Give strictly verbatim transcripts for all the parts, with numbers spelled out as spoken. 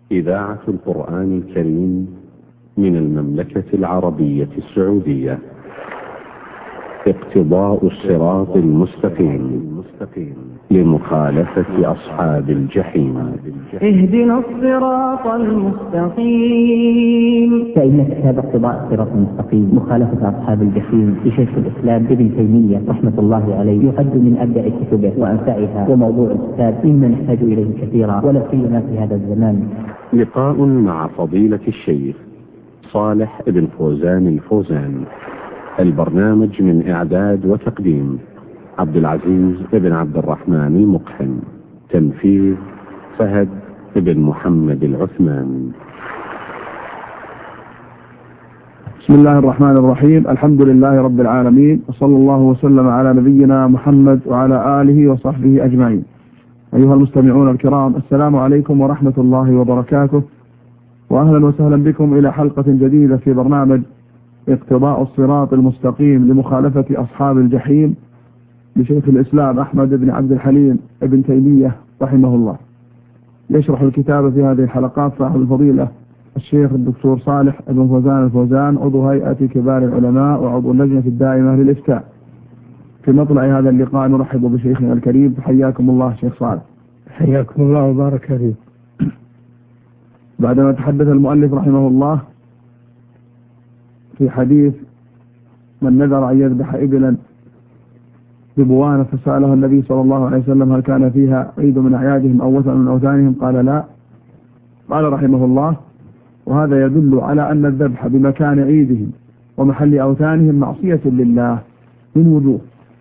إذاعة القرآن الكريم من المملكة العربية السعودية. اقتضاء الصراط المستقيم لمخالفة أصحاب الجحيم. اهدنا الصراط المستقيم. فإن كتاب اقتضاء الصراط المستقيم مخالفة أصحاب الجحيم لشيخ الإسلام ابن تيمية رحمة الله عليه يعد من أبدع كتبه وأنفعها، وموضوع الكتاب مما نحتاج إليه كثيرا ولا سيما في هذا الزمان. لقاء مع فضيلة الشيخ صالح بن فوزان الفوزان. البرنامج من إعداد وتقديم عبد العزيز بن عبد الرحمن مقحم. تنفيذ فهد بن محمد العثمان. بسم الله الرحمن الرحيم. الحمد لله رب العالمين، وصلى الله وسلم على نبينا محمد وعلى آله وصحبه أجمعين. أيها المستمعون الكرام، السلام عليكم ورحمة الله وبركاته، وأهلا وسهلا بكم إلى حلقة جديدة في برنامج اقتضاء الصراط المستقيم لمخالفة أصحاب الجحيم لشيخ الإسلام أحمد بن عبد الحليم ابن تيمية رحمه الله. يشرح الكتاب في هذه الحلقات صاحب الفضيلة الشيخ الدكتور صالح بن فوزان الفوزان، عضو هيئة كبار العلماء وعضو اللجنة الدائمة للإفتاء. في مطلع هذا اللقاء نرحب بشيخنا الكريم. حياكم الله شيخ صالح. حياكم الله وبارك فيك. بعدما تحدث المؤلف رحمه الله في حديث من نذر أن يذبح إبلا ببوانة فسأله النبي صلى الله عليه وسلم هل كان فيها عيد من أعيادهم أو وثن من أوثانهم، قال لا. قال رحمه الله: وهذا يدل على أن الذبح بمكان عيدهم ومحل أوثانهم معصية لله من وجوه.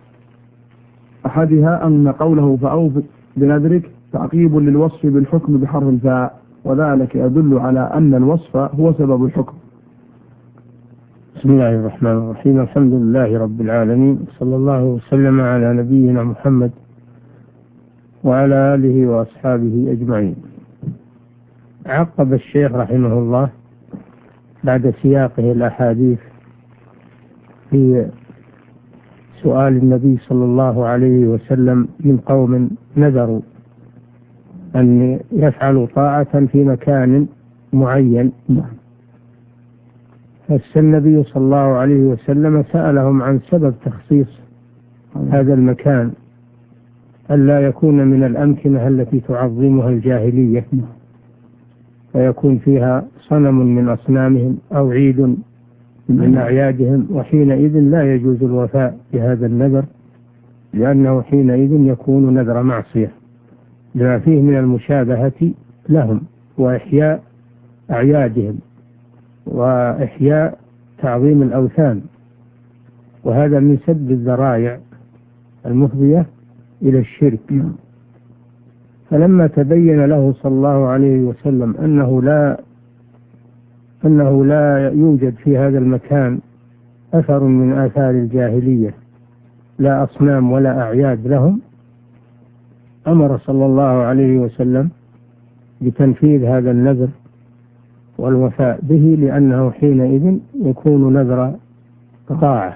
أحدها أن قوله فأوف بنذرك تعقيب للوصف بالحكم بحرف الفاء، وذلك يدل على أن الوصف هو سبب الحكم. بسم الله الرحمن الرحيم. الحمد لله رب العالمين، صلى الله وسلم على نبينا محمد وعلى آله وأصحابه أجمعين. عقب الشيخ رحمه الله بعد سياقه الأحاديث في سؤال النبي صلى الله عليه وسلم من قوم نذروا أن يفعلوا طاعة في مكان معين، فالنبي صلى الله عليه وسلم سألهم عن سبب تخصيص هذا المكان، ألا يكون من الأمكنة التي تعظمها الجاهلية فيكون فيها صنم من أصنامهم أو عيد من أعيادهم، وحينئذ لا يجوز الوفاء بهذا النذر، لأنه حينئذ يكون نذر معصية لما فيه من المشابهة لهم وإحياء أعيادهم وإحياء تعظيم الأوثان، وهذا من سد الذرائع المفضية إلى الشرك. فلما تبين له صلى الله عليه وسلم أنه لا أنه لا يوجد في هذا المكان أثر من آثار الجاهلية، لا أصنام ولا أعياد لهم، أمر صلى الله عليه وسلم بتنفيذ هذا النذر والوفاء به، لأنه حينئذ يكون نذر طاعة.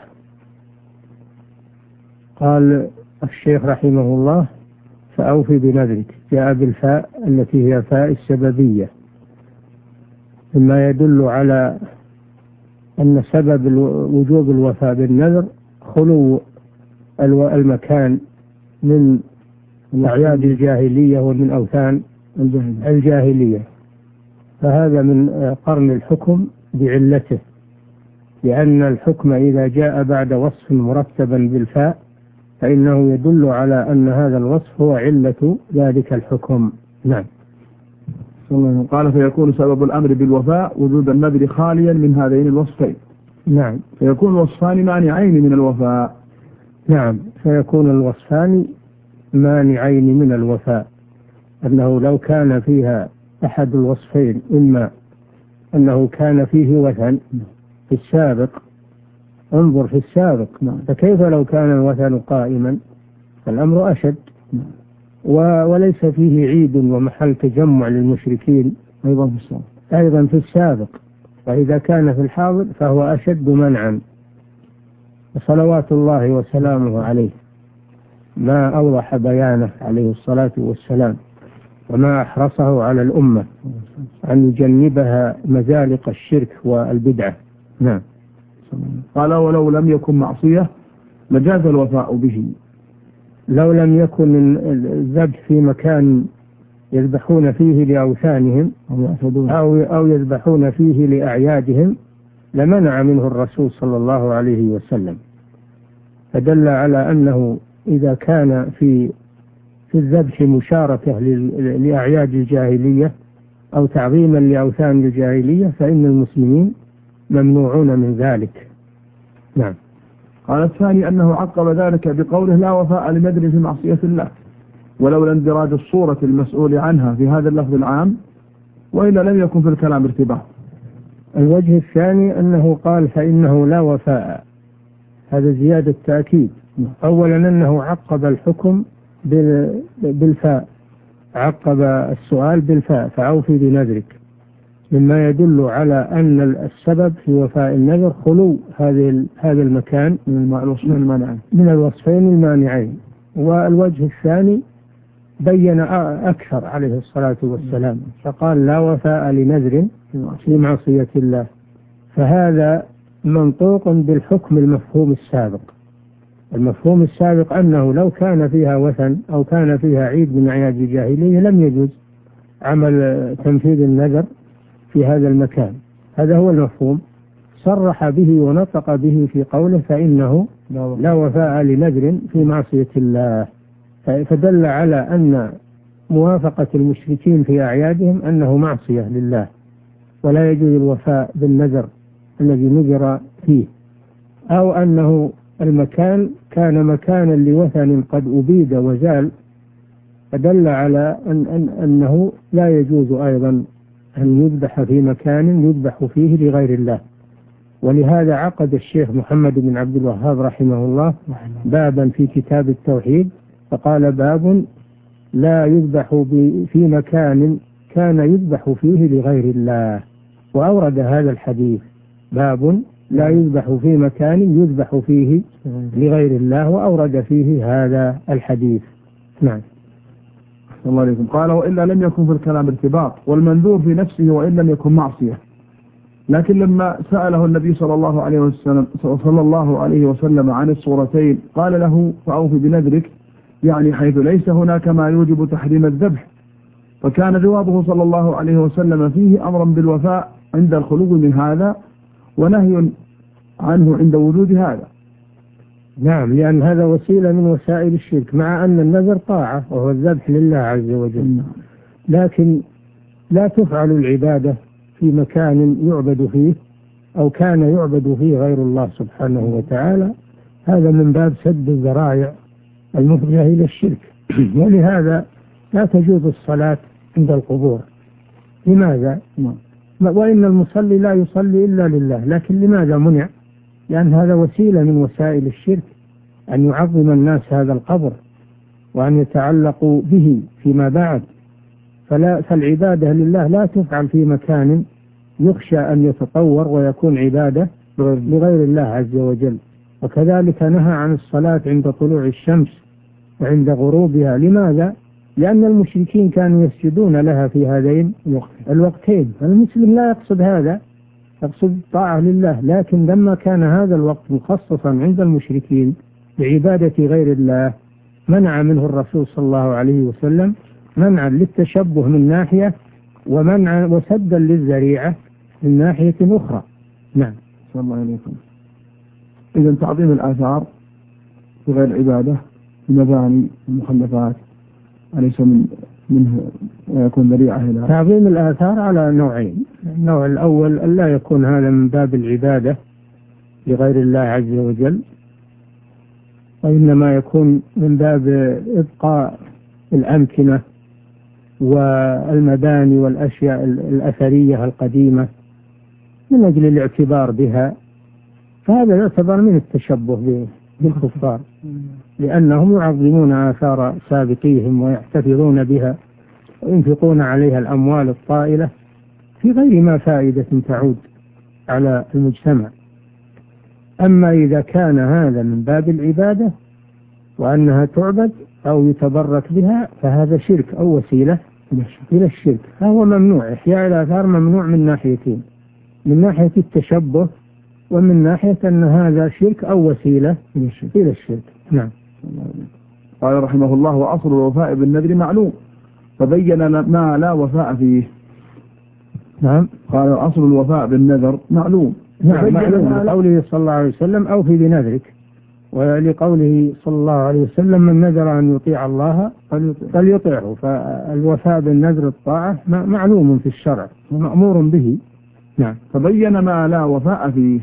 قال الشيخ رحمه الله: فأوفي بنذرك، جاء بالفاء التي هي فاء السببية، مما يدل على أن سبب وجوب الوفاء بالنذر خلو المكان من أعياد الجاهلية ومن أوثان الجاهلية، فهذا من قرن الحكم بعلته، لأن الحكم إذا جاء بعد وصف مرتبا بالفاء فإنه يدل على أن هذا الوصف هو علة ذلك الحكم. نعم. قال: فيكون سبب الأمر بالوفاء وجود النذر خاليا من هذين الوصفين. نعم. فيكون الوصفان مانعين من الوفاء. نعم، فيكون الوصفان مانعين من الوفاء، أنه لو كان فيها أحد الوصفين، إما أنه كان فيه وثن في السابق، انظر في السابق، فكيف لو كان الوثن قائما؟ الأمر أشد، وليس فيه عيد ومحل تجمع للمشركين أيضا في السابق أيضا في السابق وإذا كان في الحاضر فهو أشد منعا. صلوات الله وسلامه عليه ما أوضح بيانه عليه الصلاة والسلام. وما أحرصه على الأمة أن يجنبها مزالق الشرك والبدعة. نعم. قال ولو لم يكن معصية لجاز الوفاء به. لو لم يكن الذبح في مكان يذبحون فيه لأوثانهم أو أو يذبحون فيه لأعيادهم لمنع منه الرسول صلى الله عليه وسلم، فدل على أنه إذا كان في في الذبح مشاركة لأعياد الجاهلية أو تعظيما لأوثان الجاهلية فإن المسلمين ممنوعون من ذلك. نعم. قال الثاني أنه عقب ذلك بقوله لا وفاء لنذر في معصية الله، ولولا اندراج الصورة المسؤول عنها في هذا اللفظ العام، وإلا لم يكن في الكلام ارتباط. الوجه الثاني أنه قال فإنه لا وفاء، هذا زيادة تأكيد. أولا أنه عقب الحكم بالفاء، عقب السؤال بالفاء فأوفي بنذرك، مما يدل على أن السبب في وفاء النذر خلو هذه هذا المكان من الوصفين المانعين من الوصفين المانعين. والوجه الثاني بين أكثر عليه الصلاة والسلام فقال لا وفاء لنذر في معصية الله، فهذا منطوق بالحكم المفهوم السابق. المفهوم السابق أنه لو كان فيها وثن أو كان فيها عيد من أعياد الجاهلية لم يجوز عمل تنفيذ النذر في هذا المكان، هذا هو المفهوم. صرح به ونطق به في قوله فإنه لا وفاء لنذر في معصية الله، فدل على أن موافقة المشركين في أعيادهم أنه معصية لله، ولا يجوز الوفاء بالنذر الذي نذر فيه، أو أنه المكان كان مكانا لوثن قد أبيد وزال، فدل على أن أن أنه لا يجوز أيضا أن يذبح في مكان يذبح فيه لغير الله. ولهذا عقد الشيخ محمد بن عبد الوهاب رحمه الله بابا في كتاب التوحيد فقال باب لا يذبح في مكان كان يذبح فيه لغير الله، وأورد هذا الحديث باب لا يذبح في مكان يذبح فيه لغير الله، وأورد فيه هذا الحديث. نعم. الله عليكم. قال وإلا لم يكن في الكلام ارتباط، والمنذور في نفسه وإن لم يكن معصية، لكن لما سأله النبي صلى الله عليه وسلم صلى الله عليه وسلم عن الصورتين قال له فأوفي بنذرك، يعني حيث ليس هناك ما يوجب تحريم الذبح، فكان جوابه صلى الله عليه وسلم فيه أمرا بالوفاء عند الخلو من هذا ونهي عنه عند وجود هذا. نعم، لأن هذا وسيلة من وسائل الشرك، مع أن النذر طاعة وهو الذبح لله عز وجل، لكن لا تفعل العبادة في مكان يعبد فيه أو كان يعبد فيه غير الله سبحانه وتعالى، هذا من باب سد الذرائع المفضية إلى الشرك. ولهذا لا تجوز الصلاة عند القبور. لماذا؟ وإن المصلي لا يصلي إلا لله، لكن لماذا منع؟ لأن هذا وسيلة من وسائل الشرك، أن يعظم الناس هذا القبر وأن يتعلقوا به فيما بعد. فلا فالعبادة لله لا تفعل في مكان يخشى أن يتطور ويكون عبادة لغير الله عز وجل. وكذلك نهى عن الصلاة عند طلوع الشمس وعند غروبها. لماذا؟ لأن المشركين كانوا يسجدون لها في هذين الوقتين. المسلم لا يقصد هذا، يقصد الطاعة لله، لكن لما كان هذا الوقت مخصصا عند المشركين لعبادة غير الله منع منه الرسول صلى الله عليه وسلم، منعا للتشبه من ناحية ومنعا وسدا للذريعة من ناحية أخرى. نعم. صلى الله عليه وسلم. إذا تعظيم الآثار في غير العبادة المباني المخلفات أليس من منه يكون ذريعة إلى تعظيم الآثار على نوعين. النوع الأول أن لا يكون هذا من باب العبادة لغير الله عز وجل، وإنما يكون من باب إبقاء الأمكنة والمباني والأشياء الأثرية القديمة من أجل الاعتبار بها، فهذا يعتبر من التشبه بالكفار، لأنهم يعظمون آثار سابقيهم ويحتفظون بها وينفقون عليها الأموال الطائلة في غير ما فائدة تعود على المجتمع. أما إذا كان هذا من باب العبادة وأنها تعبد أو يتبرك بها فهذا شرك أو وسيلة إلى الشرك، فهو ممنوع. إحياء الآثار ممنوع من ناحيتين، من ناحية التشبه ومن ناحية أن هذا شرك أو وسيلة إلى الشرك. نعم. قال رحمه الله: وأصل الوفاء بالنذر معلوم، فبين ما لا وفاء فيه. نعم. قال: أصل الوفاء بالنذر معلوم. نعم، معلوم لقوله صلى الله عليه وسلم: أوفي بنذرك، ولقوله صلى الله عليه وسلم: من نذر أن يطيع الله فليطيعه. فالوفاء بالنذر الطاعة معلوم في الشرع ومأمور به. نعم. فبين ما لا وفاء فيه،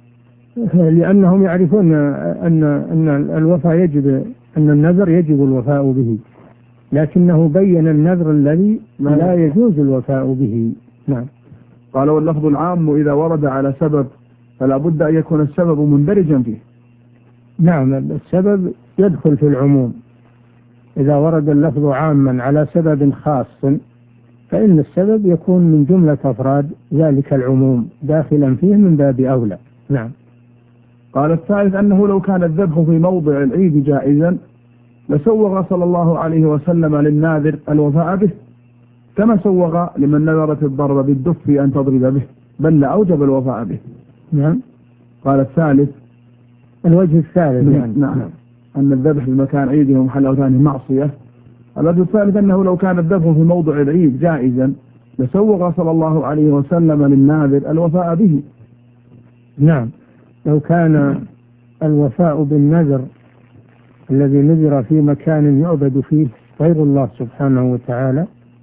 لأنهم يعرفون أن أن الوفاء يجب، أن النذر يجب الوفاء به، لكنه بين النذر الذي لا يجوز الوفاء به. نعم. قال: واللفظ العام إذا ورد على سبب فلا بد أن يكون السبب مندرجا فيه. نعم، السبب يدخل في العموم. إذا ورد اللفظ عاما على سبب خاص فإن السبب يكون من جملة أفراد ذلك العموم داخلا فيه من باب أولى. نعم. قال: الثالث أنه لو كان الذبح في موضع العيد جائزا لسوغ صلى الله عليه وسلم للناذر الوفاء به، كما سوغ لمن نذرت الضرب بالدف أن تضرب به، بل لأوجب الوفاء به. نعم. قال: الثالث الوجه الثالث يعني. نعم. نعم. أن الذبح في مكان عيده ومحل أوثانه معصية. الوجه الثالث أنه لو كان الذبح في موضع العيد جائزا لسوغ صلى الله عليه وسلم للناذر الوفاء به. نعم، لو كان الوفاء بالنذر الذي نذر في مكان يعبد فيه غير الله سبحانه وتعالى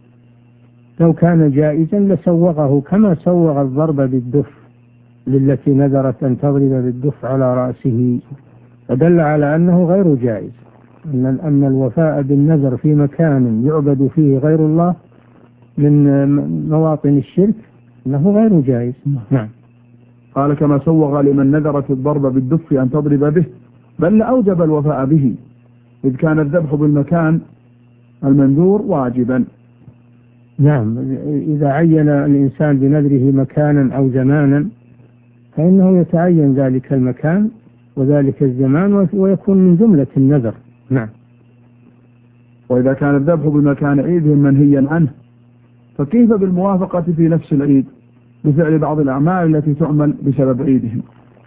لو كان جائزا لسوغه، كما سوغ الضرب بالدف للتي نذرت أن تضرب بالدف على رأسه، فدل على أنه غير جائز، أن أن الوفاء بالنذر في مكان يعبد فيه غير الله من مواطن الشرك أنه غير جائز. نعم. قال: كما سوغ لمن نذرت الضرب بالدف أن تضرب به، بل أوجب الوفاء به، إذ كان الذبح بالمكان المنذور واجبا. نعم، إذا عين الإنسان بنذره مكانا أو زمانا فإنه يتعين ذلك المكان وذلك الزمان ويكون من جملة النذر. نعم. وإذا كان الذبح بمكان عيدهم منهيا عنه فكيف بالموافقة في نفس العيد بفعل بعض الأعمال التي تعمل بسبب عيدهم؟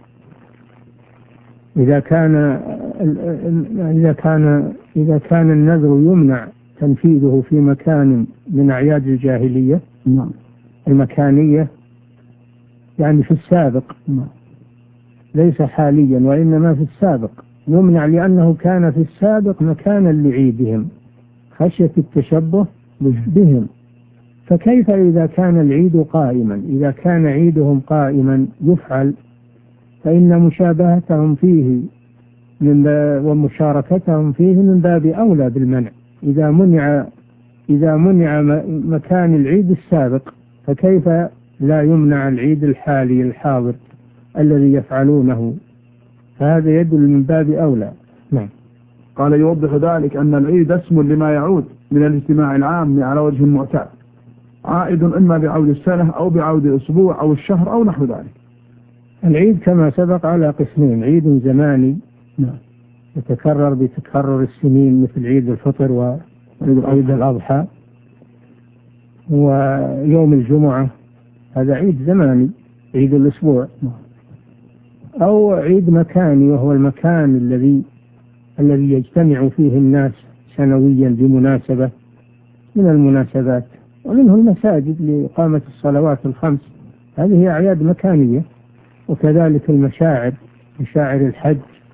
إذا كان إذا كان إذا كان النذر يمنع تنفيذه في مكان من أعياد الجاهلية المكانية، يعني في السابق، ليس حاليا وإنما في السابق، يمنع لأنه كان في السابق مكانا لعيدهم خشية التشبه بهم، فكيف إذا كان العيد قائما؟ إذا كان عيدهم قائما يفعل، فإن مشابهتهم فيه من ومشاركتهم فيه من باب أولى بالمنع. إذا منع إذا منع مكان العيد السابق فكيف لا يمنع العيد الحالي الحاضر الذي يفعلونه؟ فهذا يدل من باب أولى. نعم. قال: يوضح ذلك أن العيد اسم لما يعود من الاجتماع العام على وجه المعتاد، عائد إما بعود السنة أو بعود الأسبوع أو الشهر أو نحو ذلك. العيد كما سبق على قسمين: عيد زماني يتكرر بتكرر السنين مثل عيد الفطر وعيد الأضحى ويوم الجمعة، هذا عيد زماني عيد الأسبوع، أو عيد مكاني وهو المكان الذي الذي يجتمع فيه الناس سنويا بمناسبة من المناسبات، ومنه المساجد لإقامة الصلوات الخمس، هذه أعياد مكانية. وكذلك المشاعر، مشاعر الحج،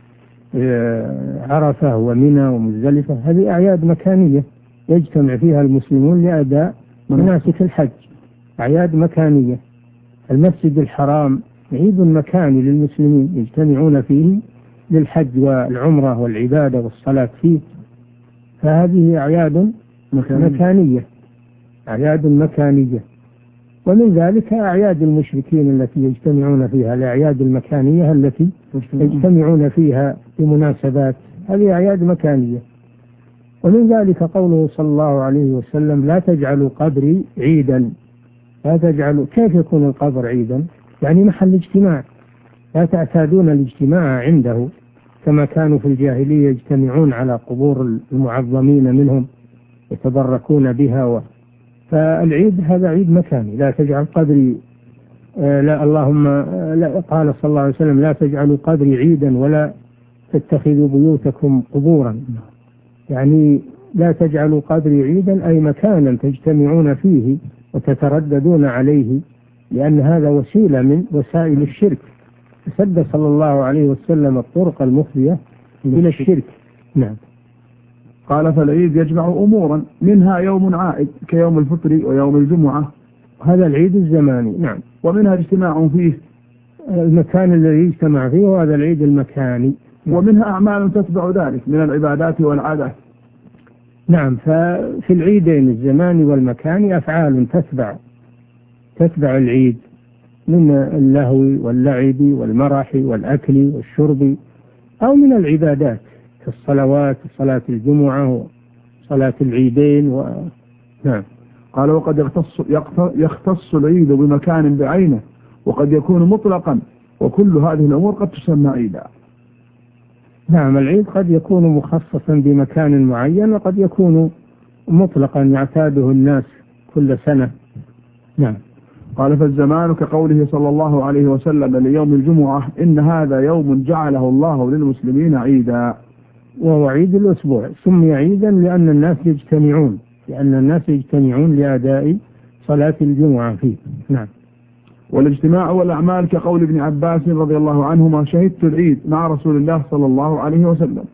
عرفة ومنى ومزدلفة، هذه أعياد مكانية يجتمع فيها المسلمون لأداء مناسك الحج، أعياد مكانية. المسجد الحرام عيد مكاني للمسلمين يجتمعون فيه للحج والعمرة والعبادة والصلاة فيه، فهذه أعياد مكانية أعياد مكانية. ومن ذلك أعياد المشركين التي يجتمعون فيها، الأعياد المكانية التي يجتمعون فيها بمناسبات، هذه أعياد مكانية. ومن ذلك قوله صلى الله عليه وسلم: لا تجعلوا قبري عيدا. لا تجعلوا، كيف يكون القبر عيدا؟ يعني محل اجتماع، لا تعتادون الاجتماع عنده كما كانوا في الجاهلية يجتمعون على قبور المعظمين منهم يتبركون بها فالعيد هذا عيد مكاني، لا تجعل قبري آه لا اللهم آه لا قال صلى الله عليه وسلم لا تجعلوا قبري عيدا ولا تتخذوا بيوتكم قبورا، يعني لا تجعلوا قبري عيدا أي مكانا تجتمعون فيه وتترددون عليه، لأن هذا وسيلة من وسائل الشرك، سد صلى الله عليه وسلم الطرق المفضية إلى الشرك. نعم. قال فالعيد يجمع أمورا منها يوم عائد كيوم الفطر ويوم الجمعة، هذا العيد الزماني. نعم. ومنها اجتماع فيه المكان الذي يجتمع فيه وهذا العيد المكاني. ومنها أعمال تتبع ذلك من العبادات والعادات. نعم. ففي العيدين الزماني والمكاني أفعال تتبع تتبع العيد من اللهو واللعب والمرح والأكل والشرب، أو من العبادات كالصلوات صلاة الجمعة وصلاة العيدين و... نعم. قال وقد يختص, يختص العيد بمكان بعينه وقد يكون مطلقا، وكل هذه الأمور قد تسمى عيدا. نعم. العيد قد يكون مخصصا بمكان معين وقد يكون مطلقا يعتاده الناس كل سنة. نعم. قال فالزمان كقوله صلى الله عليه وسلم ليوم الجمعة إن هذا يوم جعله الله للمسلمين عيدا، وهو عيد الأسبوع، سمي عيدا لأن الناس يجتمعون لأن الناس يجتمعون لأداء صلاة الجمعة فيه. نعم. والاجتماع والأعمال كقول ابن عباس رضي الله عنهما شهدت العيد مع رسول الله صلى الله عليه وسلم.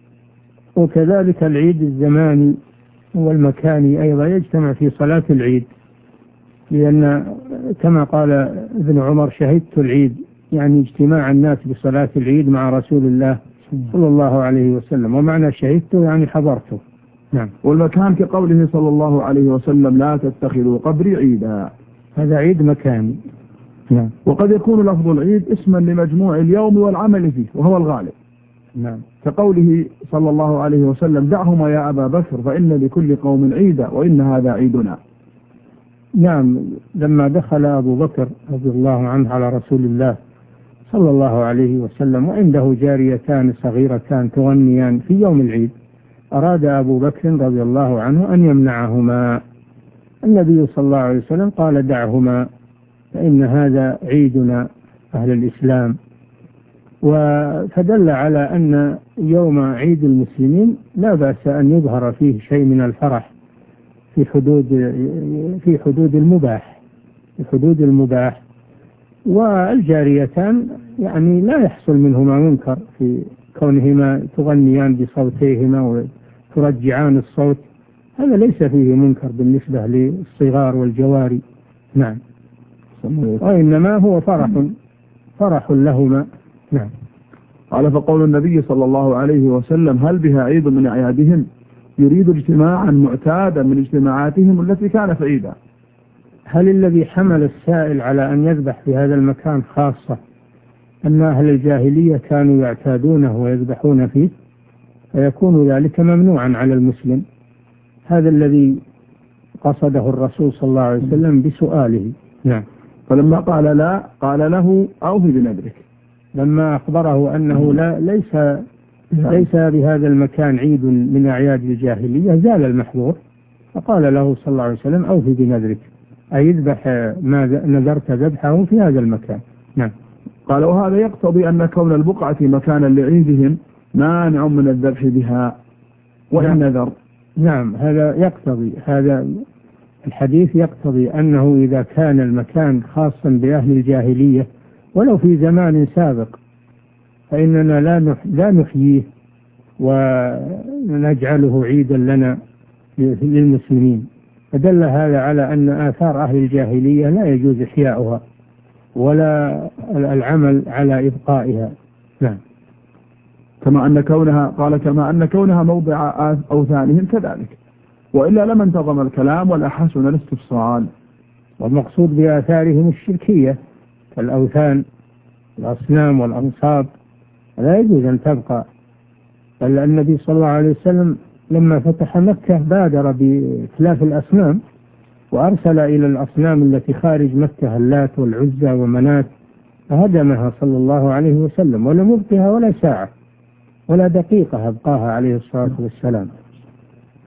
وكذلك العيد الزماني والمكاني أيضا يجتمع في صلاة العيد، لأن كما قال ابن عمر شهدت العيد، يعني اجتماع الناس بصلاة العيد مع رسول الله صلى الله عليه وسلم، ومعنى شهدته يعني حضرته. نعم. والمكان كقوله صلى الله عليه وسلم لا تتخذوا قبري عيدا، هذا عيد مكاني. نعم. وقد يكون لفظ العيد اسما لمجموع اليوم والعمل فيه وهو الغالب. نعم. كقوله صلى الله عليه وسلم دعهما يا أبا بكر فإن لكل قوم عيدا وإن هذا عيدنا. نعم. لما دخل أبو بكر رضي الله عنه على رسول الله صلى الله عليه وسلم وعنده جاريتان صغيرتان تغنيان في يوم العيد، أراد أبو بكر رضي الله عنه أن يمنعهما. النبي صلى الله عليه وسلم قال دعهما فإن هذا عيدنا أهل الإسلام، فدل على أن يوم عيد المسلمين لا بأس أن يظهر فيه شيء من الفرح في حدود في حدود المباح في حدود المباح والجاريتان يعني لا يحصل منهما منكر في كونهما تغنيان بصوتيهما وترجعان الصوت، هذا ليس فيه منكر بالنسبة للصغار والجواري. نعم. وإنما هو فرح فرح لهما. نعم. قال فقول النبي صلى الله عليه وسلم هل بها عيد من أعيادهم يريد اجتماعا معتادا من اجتماعاتهم التي كانت عيدا. هل الذي حمل السائل على أن يذبح في هذا المكان خاصة أن أهل الجاهلية كانوا يعتادونه ويذبحون فيه فيكون ذلك ممنوعا على المسلم؟ هذا الذي قصده الرسول صلى الله عليه وسلم بسؤاله. نعم. فلما قال لا قال له أوفي بنذرك، لما أخبره أنه لا ليس ليس بهذا المكان عيد من أعياد الجاهلية زال المحظور، فقال له صلى الله عليه وسلم أوفي بنذرك، أي يذبح ما نذرت ذبحه في هذا المكان. نعم. قال وهذا يقتضي أن كون البقعة مكانا لعيدهم مانع من الذبح بها وإن نعم. نذر. نعم. هذا يقتضي هذا الحديث يقتضي أنه إذا كان المكان خاصا بأهل الجاهلية ولو في زمان سابق فإننا لا لا نحييه ونجعله عيدا لنا للمسلمين، فدل هذا على أن آثار أهل الجاهلية لا يجوز إحياؤها ولا العمل على إبقائها. نعم. كما أن كونها قال كما أن كونها موضع أوثانهم كذلك، وإلا لما انتظم الكلام ولا حسن الاستفصال. والمقصود بآثارهم الشركية كالأوثان الأصنام والأنصاب لا يجوز أن تبقى، بل النبي صلى الله عليه وسلم لما فتح مكة بادر بإتلاف الأصنام وأرسل إلى الأصنام التي خارج مكة اللات والعزى ومنات فهدمها صلى الله عليه وسلم ولم يبقها ولا ساعة ولا دقيقة أبقاها عليه الصلاة والسلام.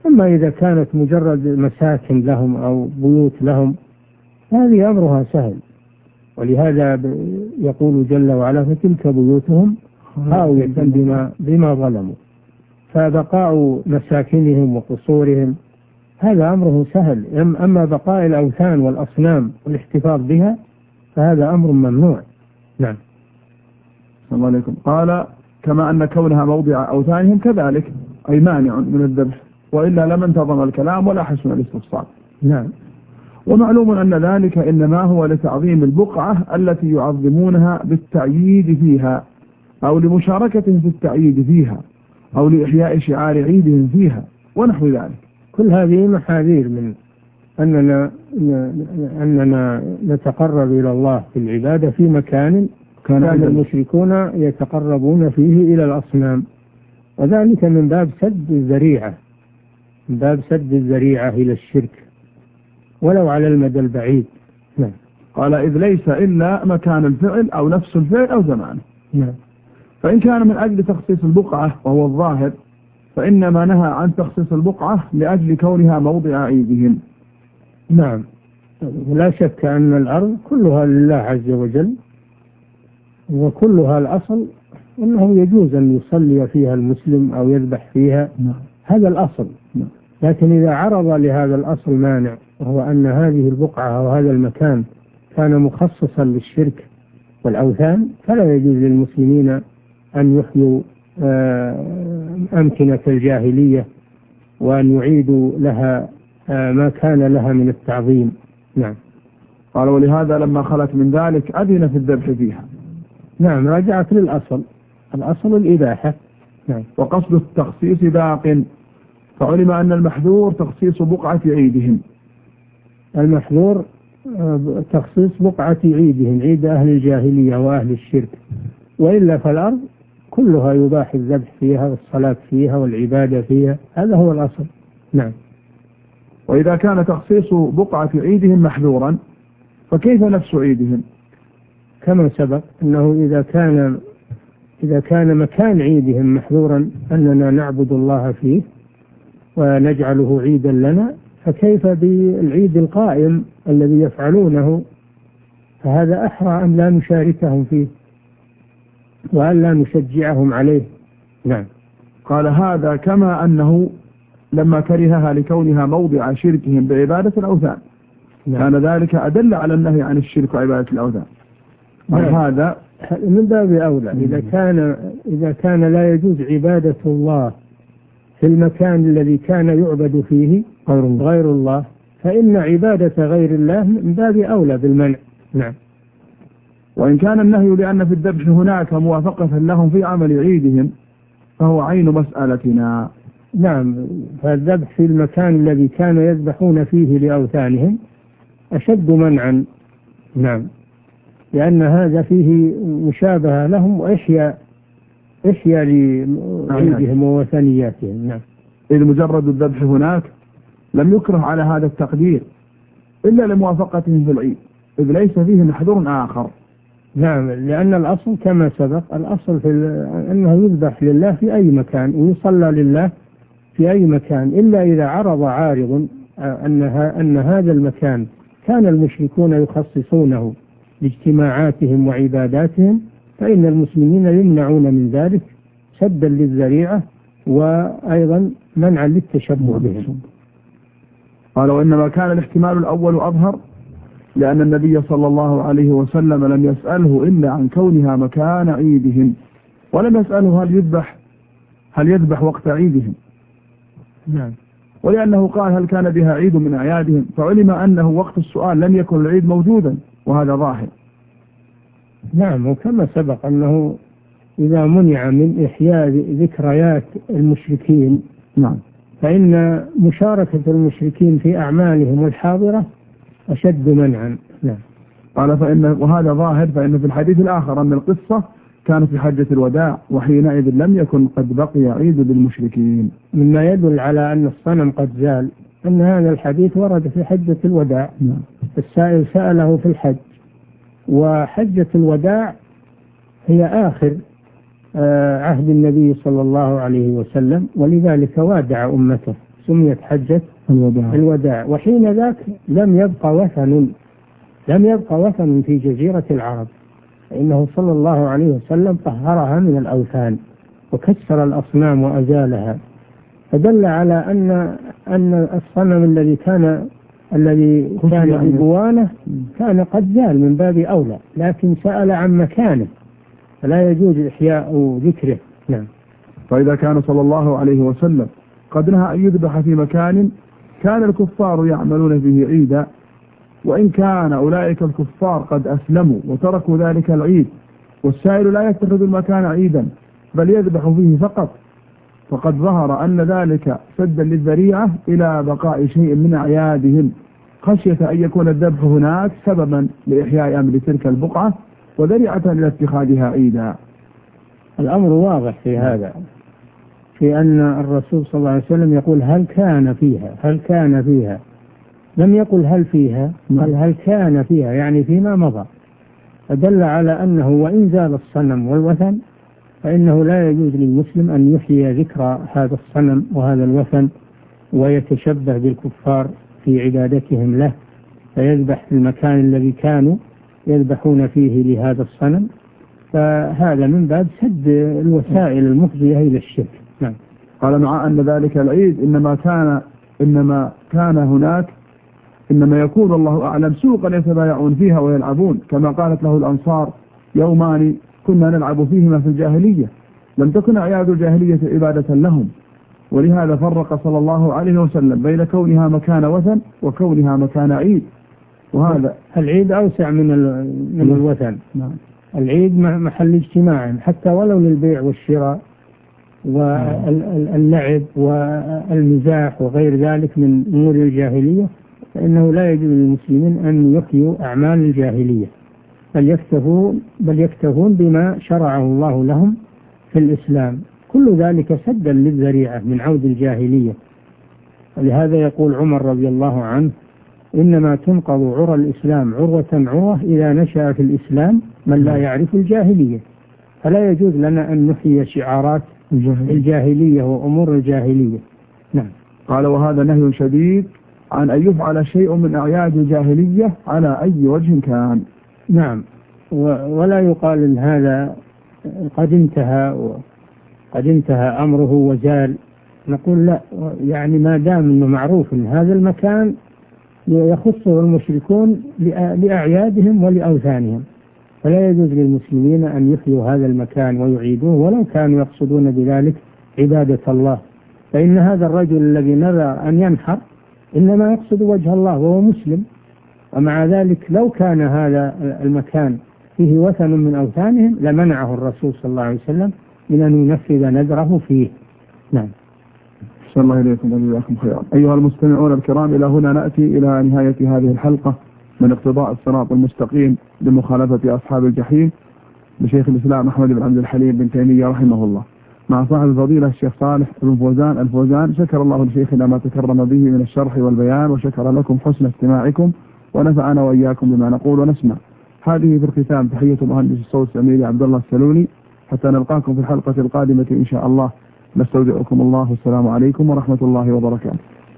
أما إذا كانت مجرد مساكن لهم أو بيوت لهم هذه أمرها سهل، ولهذا يقول جل وعلا فتلك بيوتهم خاوية بما, بما ظلموا. فبقاء مساكنهم وقصورهم هذا أمره سهل، أما بقاء الأوثان والأصنام والاحتفاظ بها فهذا أمر ممنوع. نعم. السلام عليكم. قال كما أن كونها موضع أوثانهم كذلك أي مانع من الذبح، وإلا لم انتظم الكلام ولا حسن الاستفصال. نعم. ومعلوم أن ذلك إنما هو لتعظيم البقعة التي يعظمونها بالتعييد فيها، أو لمشاركة في التعييد فيها، أو لإحياء شعار عيدهم فيها ونحو ذلك. كل هذه محاذير من أننا أننا نتقرب إلى الله في العبادة في مكان كان المشركون يتقربون فيه إلى الأصنام، وذلك من باب سد الذريعة من باب سد الذريعة إلى الشرك ولو على المدى البعيد. نعم. قال إذ ليس إلا مكان الفعل أو نفس الفعل أو زمانه. نعم. فإن كان من أجل تخصيص البقعة وهو الظاهر فإنما نهى عن تخصيص البقعة لأجل كونها موضع عيدهم. نعم. لا شك أن الأرض كلها لله عز وجل، وكلها الأصل أنه يجوز أن يصلي فيها المسلم أو يذبح فيها. نعم. هذا الأصل. نعم. لكن إذا عرض لهذا الأصل مانع، وهو أن هذه البقعة أو هذا المكان كان مخصصا للشرك والأوثان، فلا يجوز للمسلمين أن يحيوا أمكنة الجاهلية وأن يعيدوا لها ما كان لها من التعظيم. نعم. قال ولهذا لما خلت من ذلك أذن في الذبح فيها. نعم. رجعت للأصل، الأصل الإباحة. نعم. وقصد التخصيص باق، فعلم أن المحذور تخصيص بقعة عيدهم. المحذور تخصيص بقعة عيدهم، عيد أهل الجاهلية وأهل الشرك، وإلا فالأرض كلها يباح الذبح فيها والصلاة فيها والعبادة فيها، هذا هو الأصل. نعم. وإذا كان تخصيص بقعة عيدهم محذورا فكيف نفس عيدهم؟ كما سبق أنه إذا كان إذا كان مكان عيدهم محذورا أننا نعبد الله فيه ونجعله عيدا لنا، فكيف بالعيد القائم الذي يفعلونه؟ فهذا أحرى أن لا نشاركهم فيه وأن لا نشجعهم عليه. نعم. قال هذا كما أنه لما كرهها لكونها موضع شركهم بعبادة الأوثان. نعم. كان ذلك أدل على النهي عن الشرك وعبادة الأوثان. نعم. هذا من باب أولى. إذا كان إذا كان لا يجوز عبادة الله في المكان الذي كان يعبد فيه غير الله، فإن عبادة غير الله من باب أولى بالمنع. نعم. وإن كان النهي لأن في الذبح هناك موافقة لهم في عمل عيدهم فهو عين مسألتنا. نعم. فالذبح في المكان الذي كانوا يذبحون فيه لأوثانهم أشد منعا. نعم. لأن هذا فيه مشابهة لهم وإحياء إحياء لعيدهم ووثنياتهم. نعم. إذ مجرد الذبح هناك لم يكره على هذا التقدير إلا لموافقتهم في العيد، إذ ليس فيه محذور آخر. نعم. لأن الأصل كما سبق، الأصل في أنه يذبح لله في أي مكان ويصلى لله في أي مكان، إلا إذا عرض عارض أنها أن هذا المكان كان المشركون يخصصونه لاجتماعاتهم وعباداتهم، فإن المسلمين يمنعون من ذلك سدا للذريعة وأيضا منعا للتشبه بهم. قال وإنما كان الاحتمال الأول أظهر، لأن النبي صلى الله عليه وسلم لم يسأله إلا عن كونها مكان عيدهم، ولم يسأله هل يذبح هل يذبح وقت عيدهم. نعم. ولأنه قال هل كان بها عيد من أعيادهم، فعلم أنه وقت السؤال لم يكن العيد موجودا، وهذا ظاهر. نعم. وكما سبق أنه إذا منع من إحياء ذكريات المشركين، نعم، فإن مشاركة المشركين في أعمالهم الحاضرة أشد منعا. نعم. قال فإن وهذا ظاهر، فإن في الحديث الآخر أن القصة كانت في حجة الوداع، وحينئذ لم يكن قد بقي عيد للمشركين، مما يدل على أن الصنم قد زال، أن هذا الحديث ورد في حجة الوداع. نعم. السائل سأله في الحج، وحجة الوداع هي آخر عهد النبي صلى الله عليه وسلم، ولذلك وادع أمته سميت حجة الوداع. الوداع. وحين ذاك لم يبقى وثن لم يبقى وثن في جزيرة العرب، فإنه صلى الله عليه وسلم طهرها من الأوثان وكسر الأصنام وأزالها، فدل على أن أن الصنم الذي كان الذي كان ببوانه كان قد زال من باب أولى، لكن سأل عن مكانه فلا يجوز إحياء ذكره. نعم. فإذا كان صلى الله عليه وسلم قد نهى أن يذبح في مكان كان الكفار يعملون فيه عيدا، وإن كان أولئك الكفار قد أسلموا وتركوا ذلك العيد، والسائل لا يتخذ المكان عيدا بل يذبح فيه فقط، فقد ظهر أن ذلك سدا للذريعة إلى بقاء شيء من أعيادهم، خشية أن يكون الذبح هناك سببا لإحياء أمر تلك البقعة وذريعة إلى اتخاذها عيدا. الأمر واضح في هذا، في أن الرسول صلى الله عليه وسلم يقول هل كان فيها هل كان فيها لم يقل هل فيها، قال هل كان فيها، يعني فيما مضى، فدل على أنه وإن زال الصنم والوثن فإنه لا يجوز للمسلم أن يحيي ذكرى هذا الصنم وهذا الوثن ويتشبه بالكفار في عبادتهم له، فيذبح في المكان الذي كانوا يذبحون فيه لهذا الصنم، فهذا من باب سد الوسائل المفضية إلى الشرك. نعم. قال مع أن ذلك العيد إنما كان إنما كان هناك إنما يكون الله أعلم سوقا يتبايعون فيها ويلعبون، كما قالت له الأنصار يومان كنا نلعب فيهما في الجاهلية، لم تكن أعياد الجاهلية عبادة لهم، ولهذا فرق صلى الله عليه وسلم بين كونها مكان وثن وكونها مكان عيد. وهذا العيد أوسع من من الوثن. نعم. العيد محل اجتماع حتى ولو للبيع والشراء واللعب والمزاح وغير ذلك من أمور الجاهلية، فإنه لا يجوز للمسلمين أن يحيوا أعمال الجاهلية، بل يكتفون بل يكتفون بما شرعه الله لهم في الإسلام، كل ذلك سدا للذريعة من عود الجاهلية. ولهذا يقول عمر رضي الله عنه إنما تنقض عرى الإسلام عروة عروة إذا نشأ في الإسلام من لا يعرف الجاهلية، فلا يجوز لنا أن نحيي شعارات الجاهلية وأمور الجاهلية. نعم. قال وهذا نهي شديد عن أن يفعل شيء من أعياد الجاهلية على أي وجه كان. نعم. ولا يقال إن هذا قد انتهى قد انتهى أمره وزال، نقول لا، يعني ما دام أنه معروف أن هذا المكان يخصه المشركون لأعيادهم ولأوثانهم، فلا يجوز للمسلمين أن يحيوا هذا المكان ويعيدوه ولو كانوا يقصدون بذلك عبادة الله، فإن هذا الرجل الذي نذر أن ينحر إنما يقصد وجه الله وهو مسلم، ومع ذلك لو كان هذا المكان فيه وثن من أوثانهم لمنعه الرسول صلى الله عليه وسلم من أن ينفذ نذره فيه. نعم. صلى الله إليكم وجزاكم خيرا. أيها المستمعون الكرام، إلى هنا نأتي إلى نهاية هذه الحلقة من اقتضاء الصراط المستقيم لمخالفة أصحاب الجحيم لشيخ الإسلام أحمد بن عبد الحليم بن تيمية رحمه الله، مع صاحب الفضيلة الشيخ صالح بن فوزان الفوزان. شكر الله لشيخنا ما تكرم به من الشرح والبيان، وشكر لكم حسن استماعكم، ونفعنا وإياكم بما نقول ونسمع. هذه في الختام تحية مهندس الصوت الأميري عبد الله السلولي، حتى نلقاكم في الحلقة القادمة إن شاء الله. نستودعكم الله، والسلام عليكم ورحمة الله وبركاته.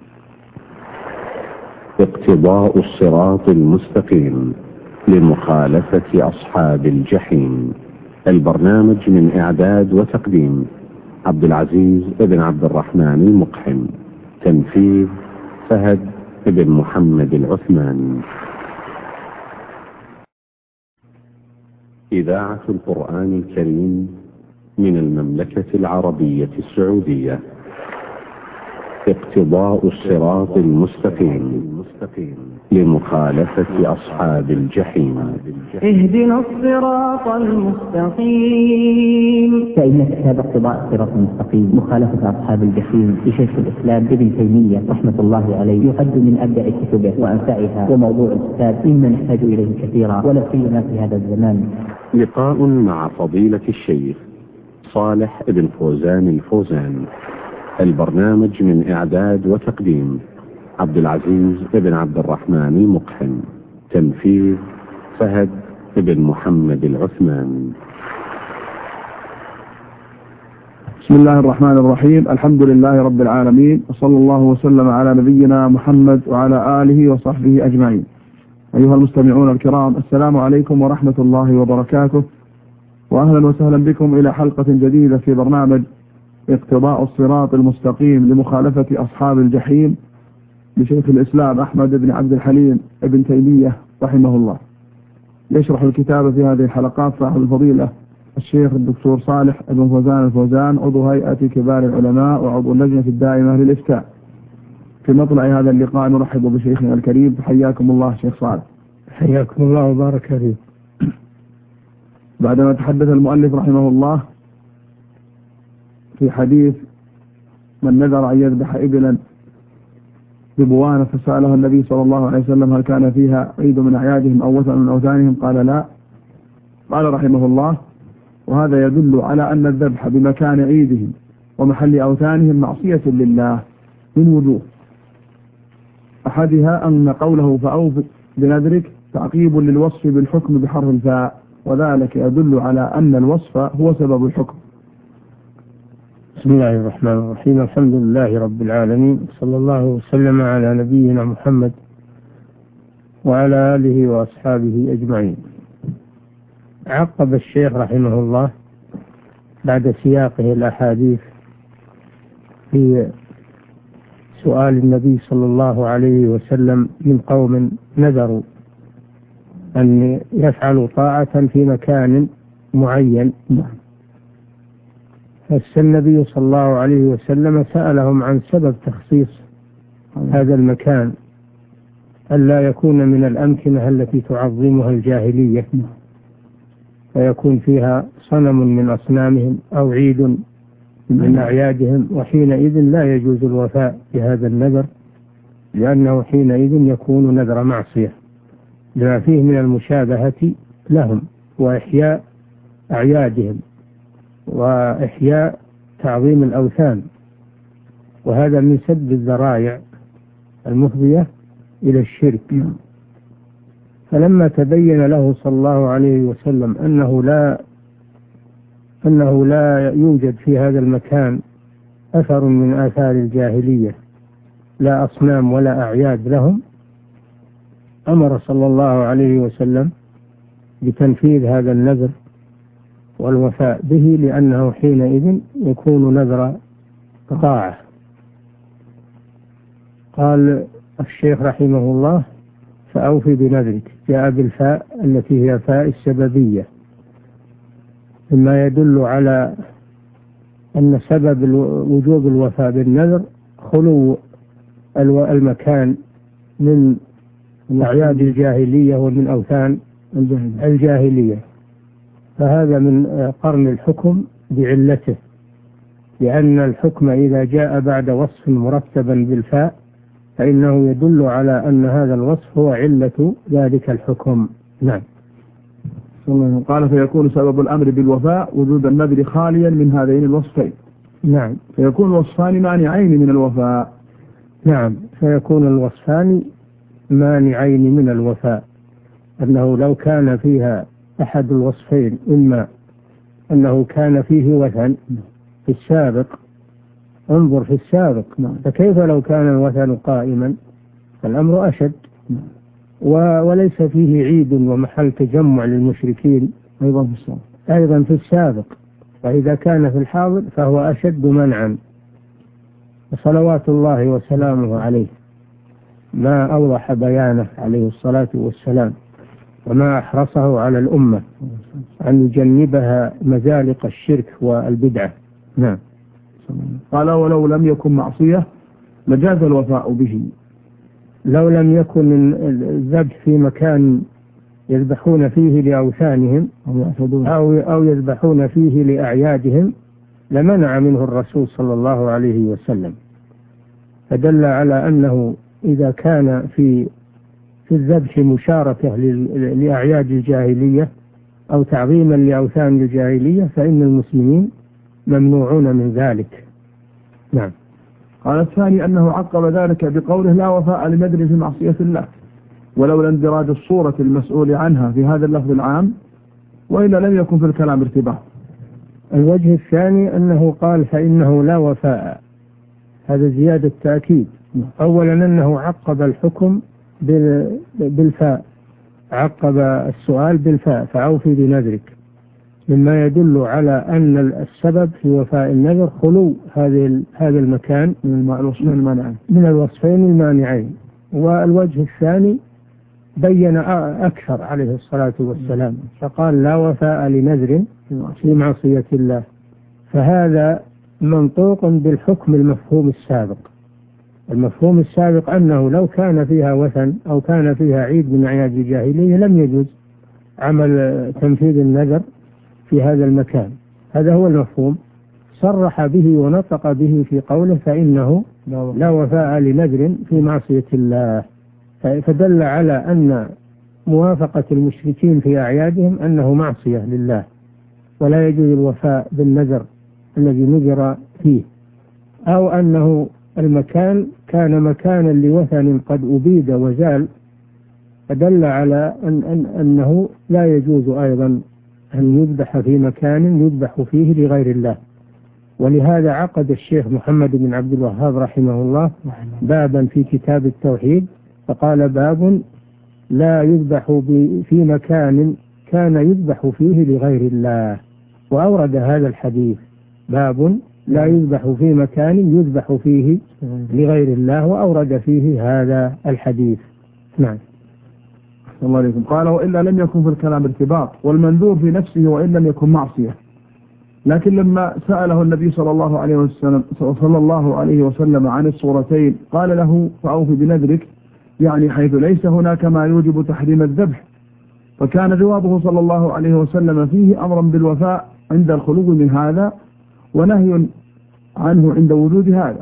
اقتضاء الصراط المستقيم لمخالفة أصحاب الجحيم، البرنامج من إعداد وتقديم عبد العزيز بن عبد الرحمن المقحم، تنفيذ فهد بن محمد العثمان. إذاعة القرآن الكريم من المملكة العربية السعودية. اقتضاء الصراط المستقيم لمخالفة أصحاب الجحيم. اهدنا الصراط المستقيم. فإن كتاب اقتضاء الصراط المستقيم مخالفة أصحاب الجحيم لشيخ الإسلام ابن تيمية رحمة الله عليه يعد من أبدع كتبه وأنفعها، وموضوع الكتاب مما نحتاج إليه كثيرا ولا سيما في هذا الزمان. لقاء مع فضيلة الشيخ صالح بن فوزان الفوزان، البرنامج من إعداد وتقديم عبد العزيز بن عبد الرحمن المقحم، تنفيذ فهد بن محمد العثمان. بسم الله الرحمن الرحيم. الحمد لله رب العالمين، وصلى الله وسلم على نبينا محمد وعلى آله وصحبه أجمعين. أيها المستمعون الكرام، السلام عليكم ورحمة الله وبركاته، وأهلا وسهلا بكم إلى حلقة جديدة في برنامج اقتضاء الصراط المستقيم لمخالفة أصحاب الجحيم لشيخ الإسلام أحمد بن عبد الحليم ابن تيمية رحمه الله. يشرح الكتاب في هذه الحلقات صاحب الفضيلة الشيخ الدكتور صالح بن فوزان الفوزان، عضو هيئة كبار العلماء وعضو اللجنة الدائمة للإفتاء. في مطلع هذا اللقاء نرحب بشيخنا الكريم، حياكم الله شيخ صالح. حياكم الله وبارك فيك. بعدما تحدث المؤلف رحمه الله في حديث من نذر أن يذبح إبلا ببوانة فسأله النبي صلى الله عليه وسلم هل كان فيها عيد من أعيادهم أو وثن من أوثانهم، قال لا. قال رحمه الله: وهذا يدل على أن الذبح بمكان عيدهم ومحل أوثانهم معصية لله من وجوه. أحدها أن قوله فأوف بنذرك تعقيب للوصف بالحكم بحرف الفاء، وذلك يدل على أن الوصف هو سبب الحكم. بسم الله الرحمن الرحيم. الحمد لله رب العالمين، صلى الله وسلم على نبينا محمد وعلى آله وأصحابه أجمعين. عقب الشيخ رحمه الله بعد سياقه الأحاديث في سؤال النبي صلى الله عليه وسلم من قوم نذروا أن يفعلوا طاعة في مكان معين، فالنبي صلى الله عليه وسلم سألهم عن سبب تخصيص هذا المكان، ألا يكون من الأمكنة التي تعظمها الجاهلية فيكون فيها صنم من أصنامهم أو عيد من أعيادهم، وحينئذ لا يجوز الوفاء بهذا النذر، لأنه حينئذ يكون نذر معصية لما فيه من المشابهة لهم وإحياء أعيادهم وإحياء تعظيم الأوثان، وهذا من سد الذرائع المفضية إلى الشرك. فلما تبين له صلى الله عليه وسلم أنه لا أنه لا يوجد في هذا المكان أثر من آثار الجاهلية، لا أصنام ولا أعياد لهم، أمر صلى الله عليه وسلم بتنفيذ هذا النذر والوفاء به، لأنه حينئذ يكون نذر طاعة. قال الشيخ رحمه الله: فأوفي بنذرك، جاء بالفاء التي هي فاء السببية، مما يدل على أن سبب وجوب الوفاء بالنذر خلو المكان من أعياد الجاهلية ومن أوثان الجاهلية، فهذا من قرن الحكم بعلته، لأن الحكم إذا جاء بعد وصف مرتبا بالفاء فإنه يدل على أن هذا الوصف هو علة ذلك الحكم. نعم. قال: فيكون سبب الأمر بالوفاء وجود النذر خاليا من هذين الوصفين. نعم. فيكون الوصفان مانعين من الوفاء. نعم، فيكون الوصفان مانعين من الوفاء، أنه لو كان فيها أحد الوصفين، إما أنه كان فيه وثن في السابق، انظر في السابق، فكيف لو كان الوثن قائما؟ الأمر أشد، وليس فيه عيد ومحل تجمع للمشركين أيضا في السابق أيضا في السابق وإذا كان في الحاضر فهو أشد منعا. وصلوات الله وسلامه عليه ما أوضح بيانه عليه الصلاة والسلام، وما أحرصه على الأمة أن يجنبها مزالق الشرك والبدعة. نعم. قال: ولو لم يكن معصية لجاز الوفاء به. لو لم يكن الذبح في مكان يذبحون فيه لأوثانهم أو أو يذبحون فيه لأعيادهم لمنع منه الرسول صلى الله عليه وسلم، فدل على أنه إذا كان في في الذبح مشاركة لأعياد الجاهلية أو تعظيما لأوثان الجاهلية فإن المسلمين ممنوعون من ذلك. نعم. قال الثاني أنه عقب ذلك بقوله: لا وفاء لنذر في معصية الله، ولولا اندراج الصورة المسؤول عنها في هذا اللفظ العام، وإلا لم يكن في الكلام ارتباط. الوجه الثاني أنه قال فإنه لا وفاء، هذا زيادة تأكيد. أولا أنه عقب الحكم بالفاء، عقب السؤال بالفاء فأوفي بنذرك، مما يدل على أن السبب في وفاء النذر خلو هذه هذا المكان من الوصفين المانعين من الوصفين المانعين. والوجه الثاني بين أكثر عليه الصلاة والسلام فقال لا وفاء لنذر في معصية الله، فهذا منطوق بالحكم المفهوم السابق. المفهوم السابق أنه لو كان فيها وثن أو كان فيها عيد من أعياد الجاهلية لم يجوز عمل تنفيذ النذر في هذا المكان، هذا هو المفهوم. صرح به ونطق به في قوله فإنه لا وفاء لنذر في معصية الله، فدل على أن موافقة المشركين في أعيادهم أنه معصية لله، ولا يجوز الوفاء بالنذر الذي نذر فيه، أو أنه المكان كان مكانا لوثن قد أبيد وزال، فدل على أن أن أنه لا يجوز أيضا أن يذبح في مكان يذبح فيه لغير الله. ولهذا عقد الشيخ محمد بن عبد الوهاب رحمه الله بابا في كتاب التوحيد فقال باب لا يذبح في مكان كان يذبح فيه لغير الله، وأورد هذا الحديث باب لا يذبح في مكان يذبح فيه لغير الله، وأورد فيه هذا الحديث. نعم. الله عليكم. قال وإلا لم يكن في الكلام ارتباط، والمنذور في نفسه وإن لم يكن معصية. لكن لما سأله النبي صلى الله عليه وسلم صلى الله عليه وسلم عن الصورتين قال له فأوف بنذرك، يعني حيث ليس هناك ما يوجب تحريم الذبح، فكان جوابه صلى الله عليه وسلم فيه أمرا بالوفاء عند الخلو من هذا ونهي عنه عند وجود هذا.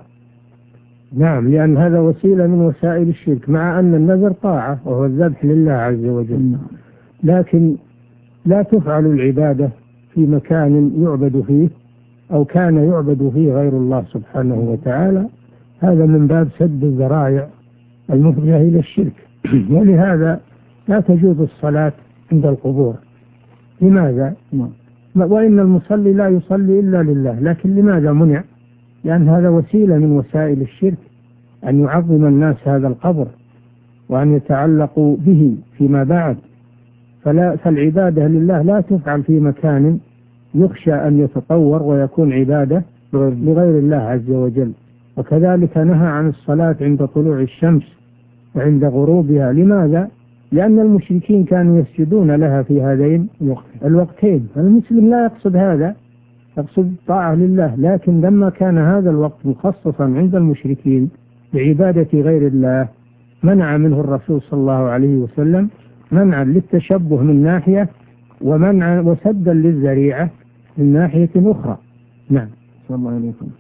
نعم، لأن هذا وسيلة من وسائل الشرك، مع أن النذر طاعة وهو الذبح لله عز وجل، لكن لا تفعل العبادة في مكان يعبد فيه أو كان يعبد فيه غير الله سبحانه وتعالى، هذا من باب سد الذرائع المفضية إلى الشرك. ولهذا لا تجوز الصلاة عند القبور. لماذا؟ وإن المصلي لا يصلي إلا لله، لكن لماذا منع؟ لأن هذا وسيلة من وسائل الشرك، أن يعظم الناس هذا القبر وأن يتعلقوا به فيما بعد. فلا فالعبادة لله لا تفعل في مكان يخشى أن يتطور ويكون عبادة لغير الله عز وجل. وكذلك نهى عن الصلاة عند طلوع الشمس وعند غروبها. لماذا؟ لأن المشركين كانوا يسجدون لها في هذين الوقتين. المسلم لا يقصد هذا، يقصد الطاعة لله، لكن لما كان هذا الوقت مخصصا عند المشركين بعبادة غير الله منع منه الرسول صلى الله عليه وسلم منعا للتشبه من ناحية، ومنعا وسدا للذريعة من ناحية أخرى. نعم. صلى الله عليه وسلم.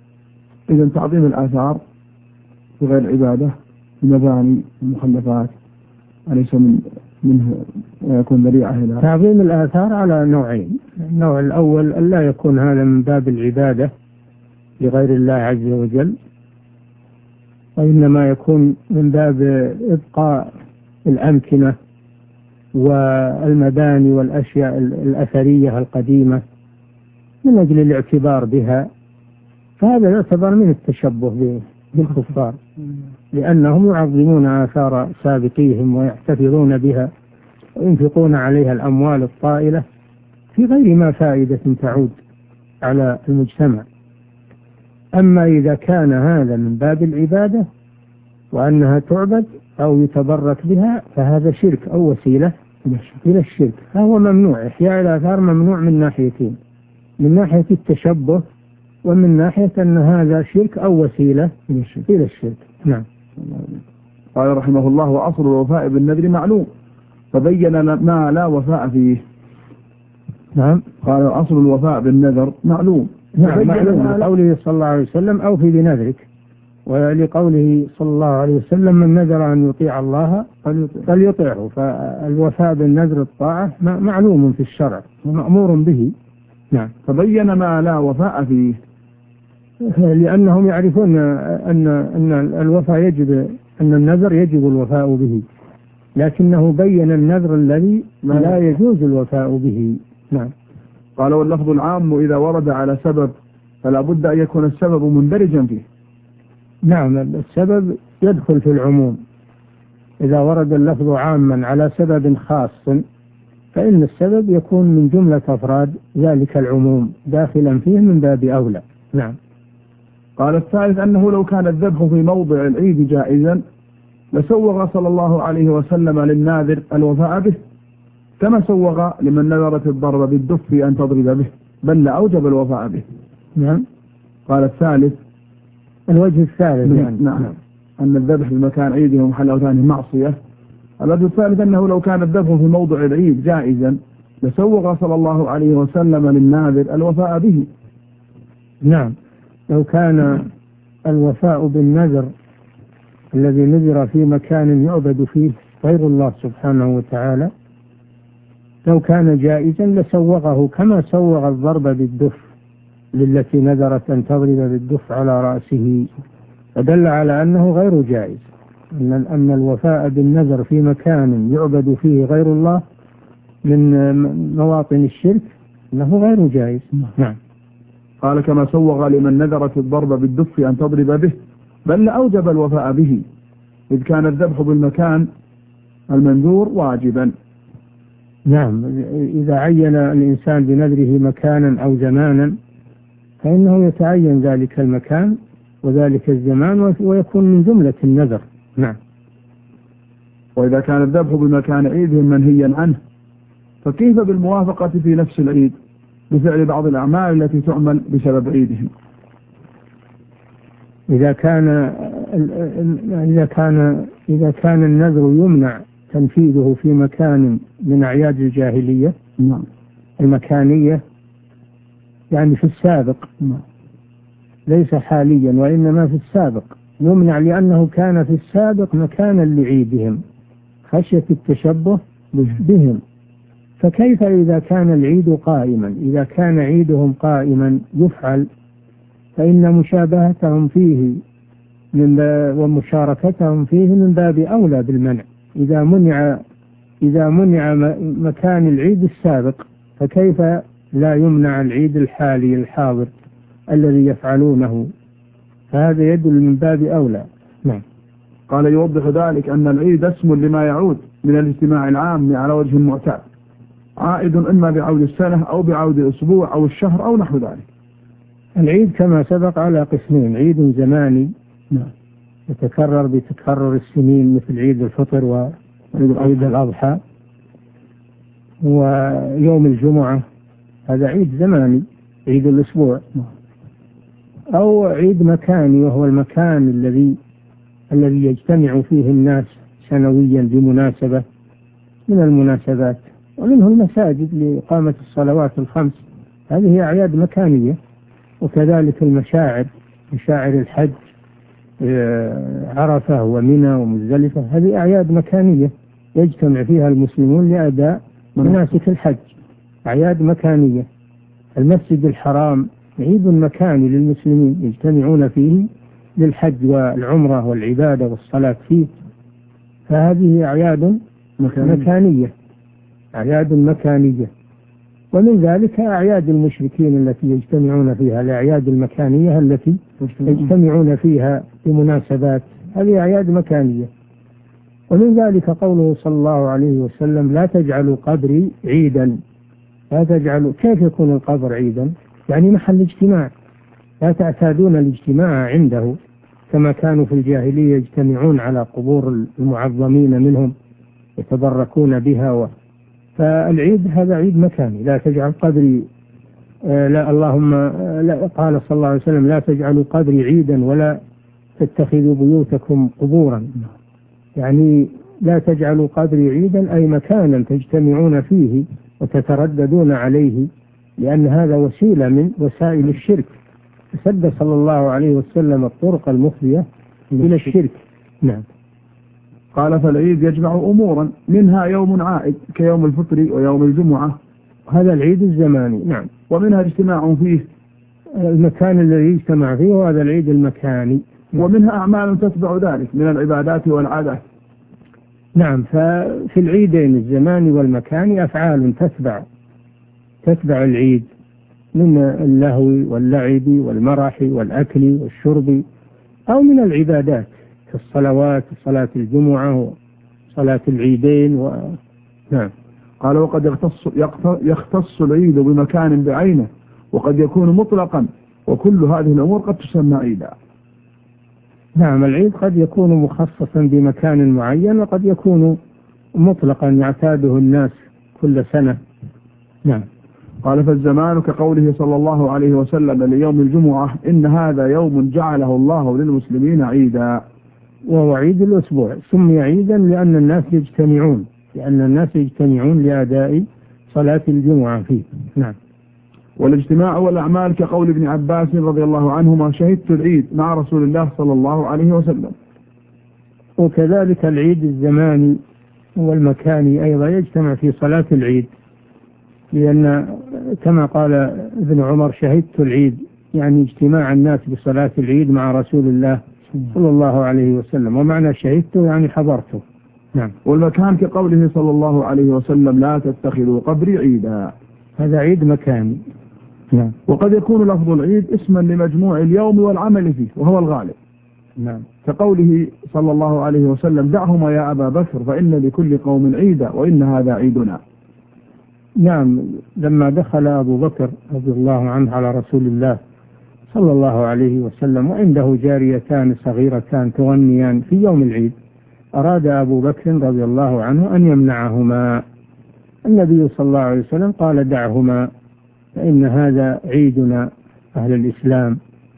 إذا تعظيم الآثار في غير العبادة المباني المخلفات أليس من منه يكون ذريعة إلى تعظيم الآثار على نوعين. النوع الأول أن لا يكون هذا من باب العبادة لغير الله عز وجل، وإنما يكون من باب إبقاء الأمكنة والمباني والأشياء الأثرية القديمة من أجل الاعتبار بها، فهذا يعتبر من التشبه بالكفار، لأنهم يعظمون آثار سابقيهم ويحتفظون بها وينفقون عليها الأموال الطائلة في غير ما فائدة تعود على المجتمع. أما إذا كان هذا من باب العبادة وأنها تعبد أو يتبرك بها فهذا شرك أو وسيلة إلى الشرك، فهو ممنوع. إحياء الآثار ممنوع من ناحيتين، من ناحية التشبه ومن ناحية أن هذا شرك أو وسيلة إلى الشرك. نعم. قال رحمه الله وأصل الوفاء بالنذر معلوم، فبين ما لا وفاء فيه. نعم. قال أصل الوفاء بالنذر معلوم. نعم، معلوم لقوله صلى الله عليه وسلم أوفي بنذرك، ولقوله صلى الله عليه وسلم من نذر أن يطيع الله فليطيعه. فالوفاء بالنذر الطاعة معلوم في الشرع ومأمور به. نعم. فبين ما لا وفاء فيه، لأنهم يعرفون أن أن الوفاء يجب أن النذر يجب الوفاء به، لكنه بين النذر الذي لا يجوز الوفاء به. نعم. قال واللفظ العام إذا ورد على سبب فلا بد أن يكون السبب مندرجا فيه. نعم، السبب يدخل في العموم. إذا ورد اللفظ عاما على سبب خاص فإن السبب يكون من جملة أفراد ذلك العموم داخلا فيه من باب أولى. نعم. قال الثالث أنه لو كان الذبح في موضع العيد جائزا لسوغ صلى الله عليه وسلم للناذر الوفاء به كما سوغ لمن نذرت الضرب بالدف أن تضرب به، بل لأوجب الوفاء به. نعم. قال الثالث الوجه الثالث يعني. نعم. نعم. أن الذبح بمكان عيده ومحل أوثانه معصية. الوجه الثالث أنه لو كان الذبح في موضع العيد جائزا لسوغ صلى الله عليه وسلم للناذر الوفاء به. نعم، لو كان الوفاء بالنذر الذي نذر في مكان يعبد فيه غير الله سبحانه وتعالى لو كان جائزا لسوغه كما سوغ الضرب بالدف للتي نذرت أن تضرب بالدف على رأسه، فدل على أنه غير جائز، أن أن الوفاء بالنذر في مكان يعبد فيه غير الله من مواطن الشرك أنه غير جائز. نعم. قال كما سوغ لمن نذرت الضرب بالدف أن تضرب به، بل أوجب الوفاء به إذ كان الذبح بالمكان المنذور واجبا. نعم، إذا عين الإنسان بنذره مكانا أو زمانا فإنه يتعين ذلك المكان وذلك الزمان ويكون من جملة النذر. نعم. وإذا كان الذبح بمكان عيدهم منهيا عنه فكيف بالموافقة في نفس العيد بفعل بعض الأعمال التي تعمل بسبب عيدهم؟ إذا كان إذا كان إذا كان النذر يمنع تنفيذه في مكان من أعياد الجاهلية المكانية يعني في السابق ليس حاليا وإنما في السابق يمنع لأنه كان في السابق مكانا لعيدهم خشية التشبه بهم، فكيف إذا كان العيد قائما؟ إذا كان عيدهم قائما يفعل فإن مشابهتهم فيه من ومشاركتهم فيه من باب أولى بالمنع. إذا منع إذا منع مكان العيد السابق فكيف لا يمنع العيد الحالي الحاضر الذي يفعلونه؟ فهذا يدل من باب أولى. نعم. قال يوضح ذلك أن العيد اسم لما يعود من الاجتماع العام على وجه المعتاد، عائد إما بعود السنة أو بعود الأسبوع أو الشهر أو نحو ذلك. العيد كما سبق على قسمين: عيد زماني يتكرر بتكرر السنين مثل عيد الفطر وعيد الأضحى، ويوم الجمعة هذا عيد زماني عيد الأسبوع، أو عيد مكاني وهو المكان الذي الذي يجتمع فيه الناس سنويا بمناسبة من المناسبات، ومنه المساجد لإقامة الصلوات الخمس، هذه أعياد مكانية. وكذلك المشاعر، مشاعر الحج، عرفة ومنى ومزدلفة، هذه أعياد مكانية يجتمع فيها المسلمون لأداء مناسك الحج، أعياد مكانية. المسجد الحرام عيد مكاني للمسلمين يجتمعون فيه للحج والعمرة والعبادة والصلاة فيه، فهذه أعياد مكانية أعياد مكانية. ومن ذلك أعياد المشركين التي يجتمعون فيها، الأعياد المكانية التي يجتمعون فيها بمناسبات، هذه أعياد مكانية. ومن ذلك قوله صلى الله عليه وسلم: لا تجعلوا قبري عيدا. لا تجعلوا، كيف يكون القبر عيدا؟ يعني محل اجتماع، لا تعتادون الاجتماع عنده كما كانوا في الجاهلية يجتمعون على قبور المعظمين منهم يتبركون بها و... فالعيد هذا عيد مكاني. لا تجعل قبري آه لا اللهم آه لا قال صلى الله عليه وسلم: لا تجعلوا قبري عيدا ولا تتخذوا بيوتكم قبورا. يعني لا تجعلوا قبري عيدا أي مكانا تجتمعون فيه وتترددون عليه، لأن هذا وسيلة من وسائل الشرك، فسد صلى الله عليه وسلم الطرق المفضية إلى الشرك. نعم. قال فالعيد يجمع أمورا منها يوم عائد كيوم الفطر ويوم الجمعة، هذا العيد الزماني. نعم. ومنها اجتماع فيه المكان الذي يجتمع فيه، وهذا العيد المكاني. ومنها أعمال تتبع ذلك من العبادات والعادات. نعم، ففي العيدين الزماني والمكاني أفعال تتبع تتبع العيد من اللهو واللعب والمرح والأكل والشرب، أو من العبادات كالصلوات، صلاة الجمعة وصلاة العيدين و... نعم. قال وقد يختص, يختص العيد بمكان بعينه، وقد يكون مطلقا، وكل هذه الأمور قد تسمى عيدا. نعم، العيد قد يكون مخصصا بمكان معين، وقد يكون مطلقا يعتاده الناس كل سنة. نعم. قال فالزمان كقوله صلى الله عليه وسلم ليوم الجمعة إن هذا يوم جعله الله للمسلمين عيدا، وهو عيد الأسبوع. سمي عيدا لأن الناس يجتمعون لأن الناس يجتمعون لأداء صلاة الجمعة فيه. نعم. والاجتماع والأعمال كقول ابن عباس رضي الله عنهما شهدت العيد مع رسول الله صلى الله عليه وسلم. وكذلك العيد الزماني والمكاني أيضا يجتمع في صلاة العيد، لأن كما قال ابن عمر شهدت العيد، يعني اجتماع الناس بصلاة العيد مع رسول الله صلى الله عليه وسلم، ومعنى شهدته يعني حضرته. نعم. والمكان كقوله صلى الله عليه وسلم لا تتخذوا قبري عيدا، هذا عيد مكاني. نعم. وقد يكون لفظ العيد اسما لمجموع اليوم والعمل فيه، وهو الغالب. نعم. كقوله صلى الله عليه وسلم دعهما يا أبا بكر فإن لكل قوم عيدا وإن هذا عيدنا. نعم. لما دخل أبو بكر رضي الله عنه على رسول الله صلى الله عليه وسلم وعنده جاريتان صغيرتان تغنيان في يوم العيد، أراد أبو بكر رضي الله عنه أن يمنعهما. النبي صلى الله عليه وسلم قال دعهما فإن هذا عيدنا أهل الإسلام.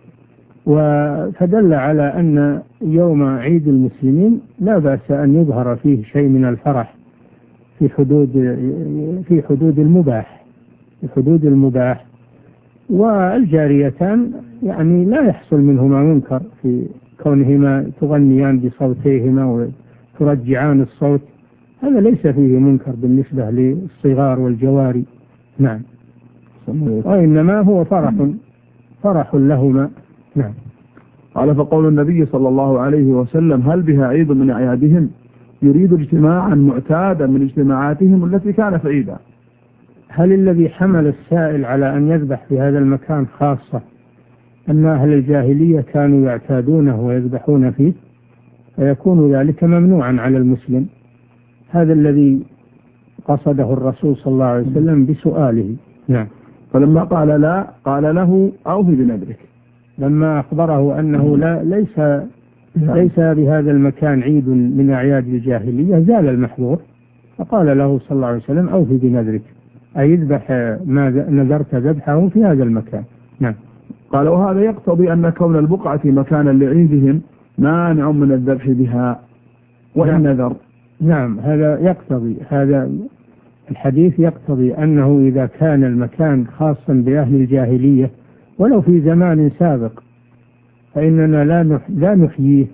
فدل على أن يوم عيد المسلمين لا بأس أن يظهر فيه شيء من الفرح في حدود في حدود المباح في حدود المباح والجاريتان يعني لا يحصل منهما منكر في كونهما تغنيان بصوتيهما وترجعان الصوت، هذا ليس فيه منكر بالنسبة للصغار والجواري. نعم. وإنما هو فرح فرح لهما. نعم. قال فقول النبي صلى الله عليه وسلم هل بها عيد من أعيادهم يريد اجتماعا معتادا من اجتماعاتهم التي كانت عيدا. هل الذي حمل السائل على أن يذبح في هذا المكان خاصة أن أهل الجاهلية كانوا يعتادونه ويذبحون فيه، فيكون ذلك ممنوعا على المسلم؟ هذا الذي قصده الرسول صلى الله عليه وسلم بسؤاله. نعم. فلما قال لا قال له أوفي بنذرك، لما أخبره أنه لا ليس ليس بهذا المكان عيد من أعياد الجاهلية زال المحظور، فقال له صلى الله عليه وسلم أوفي بنذرك، أي يذبح ما نذرت ذبحه في هذا المكان. نعم. قال وهذا يقتضي أن كون البقعة مكانا لعيدهم مانع من الذبح بها وإن نعم. نذر. نعم، هذا يقتضي هذا الحديث يقتضي أنه إذا كان المكان خاصا بأهل الجاهلية ولو في زمان سابق فإننا لا لا نحييه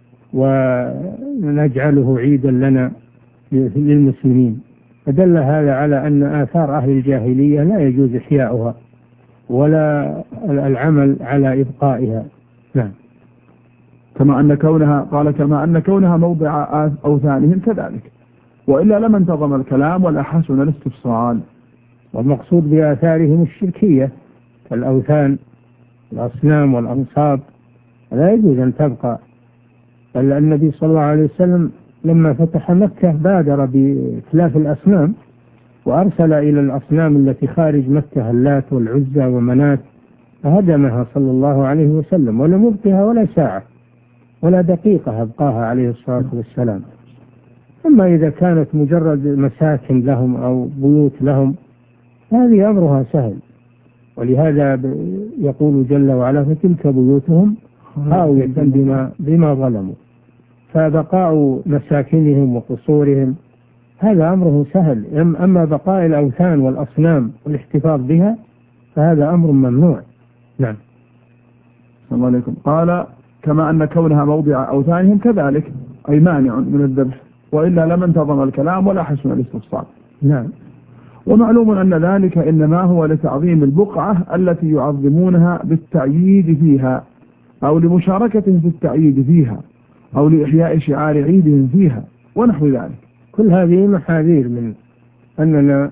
ونجعله عيدا لنا للمسلمين. فدل هذا على أن آثار أهل الجاهلية لا يجوز إحياؤها ولا العمل على إبقائها. نعم. كما أن كونها قال كما أن كونها موضع أوثانهم كذلك، وإلا لما انتظم الكلام ولا حسن الاستفصال. والمقصود بآثارهم الشركية كالأوثان الأصنام والأنصاب لا يجوز أن تبقى. بل النبي صلى الله عليه وسلم لما فتح مكة بادر بإتلاف الأصنام وأرسل إلى الأصنام التي خارج مكة اللات والعزى ومنات فهدمها صلى الله عليه وسلم ولم يبقها ولا ساعة ولا دقيقة أبقاها عليه الصلاة والسلام. أما إذا كانت مجرد مساكن لهم أو بيوت لهم هذه أمرها سهل، ولهذا يقول جل وعلا فتلك بيوتهم خاوية بما, بما ظلموا. فبقاء مساكنهم وقصورهم هذا أمره سهل، أما بقاء الأوثان والأصنام والاحتفاظ بها فهذا أمر ممنوع. نعم. السلام عليكم. قال كما أن كونها موضع أوثانهم كذلك أي مانع من الذبح، وإلا لم انتظم الكلام ولا حسن الاستفصال. نعم. ومعلوم أن ذلك إنما هو لتعظيم البقعة التي يعظمونها بالتعييد فيها أو لمشاركة في التعييد فيها أو لإحياء شعار عيدهم فيها ونحو ذلك. كل هذه محاذير من أننا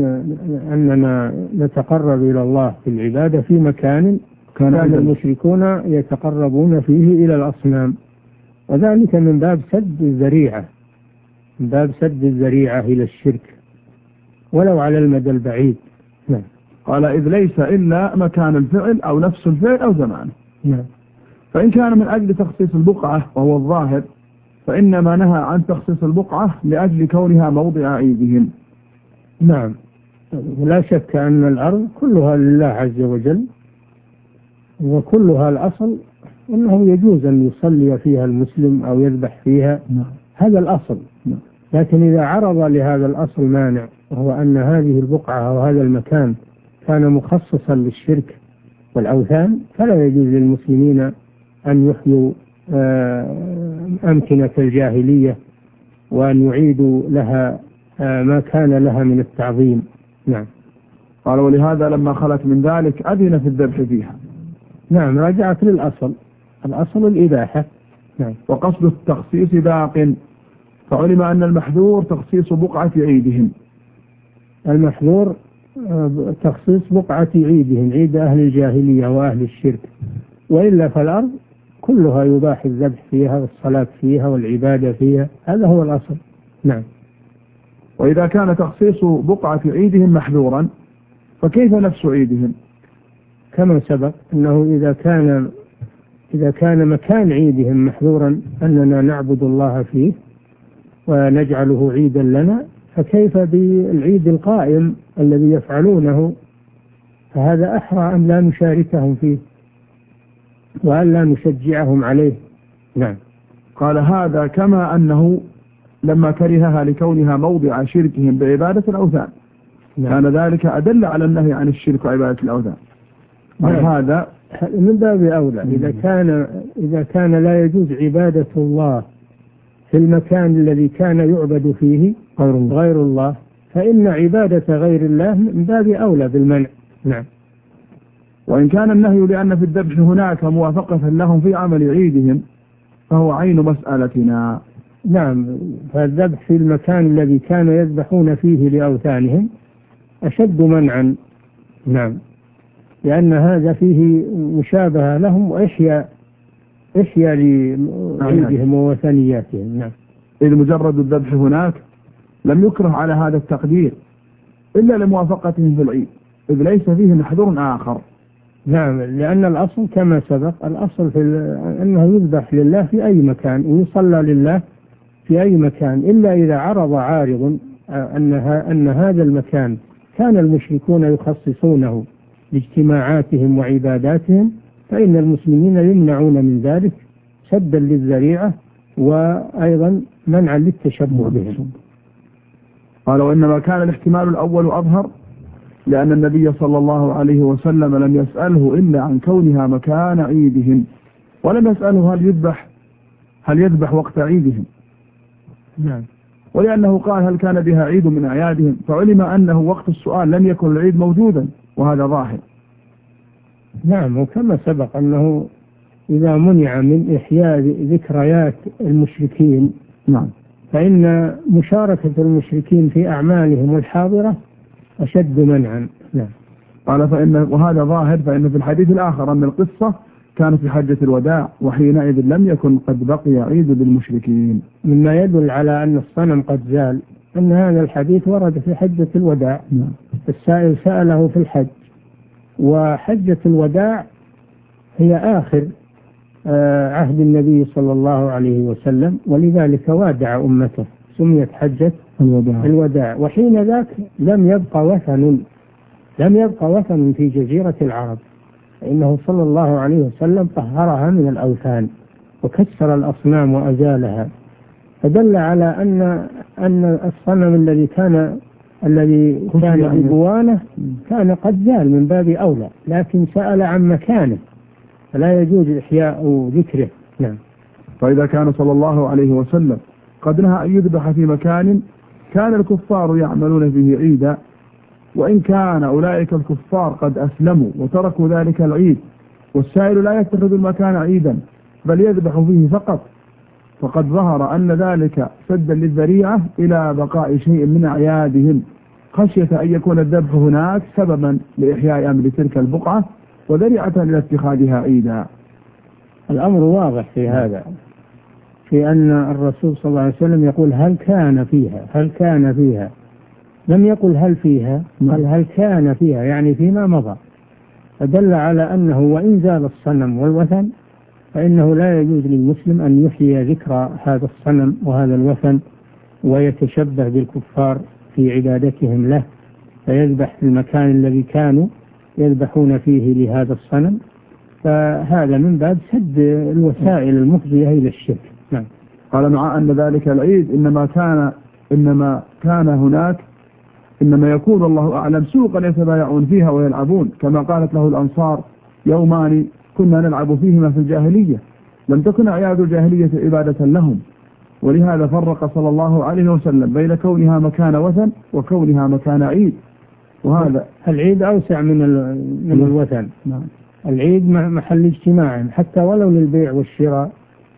أننا نتقرب إلى الله في العبادة في مكان كان المشركون يتقربون فيه إلى الأصنام، وذلك من باب سد الذريعة من باب سد الذريعة إلى الشرك ولو على المدى البعيد. نعم. قال إذ ليس إلا مكان الفعل أو نفس الفعل أو زمانه. نعم. فإن كان من أجل تخصيص البقعة وهو الظاهر فإنما نهى عن تخصيص البقعة لأجل كونها موضع عيدهم. نعم، لا شك أن الأرض كلها لله عز وجل، وكلها الأصل أنه يجوز أن يصلي فيها المسلم أو يذبح فيها. نعم. هذا الأصل. نعم. لكن إذا عرض لهذا الأصل مانع، وهو أن هذه البقعة أو هذا المكان كان مخصصا للشرك والأوثان، فلا يجوز للمسلمين أن يحيوا أمكنة الجاهلية وأن يعيدوا لها ما كان لها من التعظيم. نعم. قال ولهذا لما خلت من ذلك أذن في الذبح فيها. نعم، رجعت للأصل، الأصل الإباحة. نعم. وقصد التخصيص باق، فعلم أن المحذور تخصيص بقعة عيدهم. المحذور تخصيص بقعة عيدهم، عيد أهل الجاهلية وأهل الشرك، وإلا فالأرض كلها يباح الذبح فيها والصلاة فيها والعبادة فيها، هذا هو الأصل. نعم. وإذا كان تخصيص بقعة عيدهم محذورا فكيف نفس عيدهم؟ كما سبق أنه إذا كان إذا كان مكان عيدهم محذورا أننا نعبد الله فيه ونجعله عيدا لنا، فكيف بالعيد القائم الذي يفعلونه؟ فهذا أحرى أن لا نشاركهم فيه وأن لا نشجعهم عليه. نعم. قال هذا كما أنه لما كرهها لكونها موضع شركهم بعبادة الأوثان. نعم. كان ذلك أدل على النهي عن الشرك وعبادة الأوثان. نعم. هذا من باب أولى إذا كان إذا كان لا يجوز عبادة الله في المكان الذي كان يعبد فيه غير الله، فإن عبادة غير الله من باب أولى بالمنع. نعم. وإن كان النهي لأن في الذبح هناك موافقة لهم في عمل عيدهم فهو عين مسألتنا. نعم، فالذبح في المكان الذي كانوا يذبحون فيه لأوثانهم أشد منعا. نعم، لأن هذا فيه مشابهة لهم وإحياء إحياء لعيدهم ووثنياتهم. نعم. إذ مجرد الذبح هناك لم يكره على هذا التقدير إلا لموافقتهم في العيد، إذ ليس فيه محذور آخر. نعم، لأن الأصل كما سبق، الأصل في أنه يذبح لله في أي مكان ويصلى لله في أي مكان، إلا إذا عرض عارض أنها أن هذا المكان كان المشركون يخصصونه لاجتماعاتهم وعباداتهم، فإن المسلمين يمنعون من ذلك سدا للذريعة وأيضا منعا للتشبه بهم. قال وإنما كان الاحتمال الأول أظهر، لأن النبي صلى الله عليه وسلم لم يسأله إلا عن كونها مكان عيدهم، ولم يسأله هل يذبح هل يذبح وقت عيدهم. نعم. ولأنه قال هل كان بها عيد من أعيادهم، فعلم أنه وقت السؤال لم يكن العيد موجودا، وهذا ظاهر. نعم، وكما سبق أنه إذا منع من إحياء ذكريات المشركين، نعم، فإن مشاركة المشركين في أعمالهم الحاضرة أشد منعا. نعم. قال فإن وهذا ظاهر، فإن في الحديث الآخر أن القصة كانت في حجة الوداع، وحينئذ لم يكن قد بقي عيد بالمشركين، مما يدل على أن الصنم قد زال، أن هذا الحديث ورد في حجة الوداع. نعم. السائل سأله في الحج، وحجة الوداع هي آخر عهد النبي صلى الله عليه وسلم، ولذلك وادع أمته، سميت حجة الوداع. الوداع. وحين ذاك لم يبقى وثن لم يبقى وثن في جزيرة العرب، فإنه صلى الله عليه وسلم طهرها من الأوثان وكسر الأصنام وأزالها، فدل على أن أن الصنم الذي كان الذي كان ببوانه كان قد زال من باب أولى، لكن سأل عن مكانه فلا يجوز إحياء ذكره. نعم. فإذا كان صلى الله عليه وسلم قد نهى أن يذبح في مكان كان الكفار يعملون فيه عيدا، وإن كان أولئك الكفار قد أسلموا وتركوا ذلك العيد، والسائل لا يتخذ المكان عيدا بل يذبح فيه فقط، فقد ظهر أن ذلك سدا للذريعة إلى بقاء شيء من أعيادهم خشية أن يكون الذبح هناك سببا لإحياء أمر تلك البقعة وذريعة إلى اتخاذها عيدا. الأمر واضح في هذا، في أن الرسول صلى الله عليه وسلم يقول هل كان فيها، هل كان فيها، لم يقل هل فيها، قال هل كان فيها، يعني فيما مضى، فدل على أنه وإن زال الصنم والوثن فإنه لا يجوز للمسلم أن يحيي ذكرى هذا الصنم وهذا الوثن ويتشبه بالكفار في عبادتهم له، فيذبح في المكان الذي كانوا يذبحون فيه لهذا الصنم، فهذا من باب سد الوسائل المفضية إلى الشرك. نعم. قال مع أن ذلك العيد إنما كان إنما كان هناك إنما يكون الله أعلم سوقا يتبايعون فيها ويلعبون، كما قالت له الأنصار يومان كنا نلعب فيهما في الجاهلية، لم تكن أعياد الجاهلية عبادة لهم، ولهذا فرق صلى الله عليه وسلم بين كونها مكان وثن وكونها مكان عيد. وهذا العيد أوسع من من الوثن. نعم. العيد محل اجتماع حتى ولو للبيع والشراء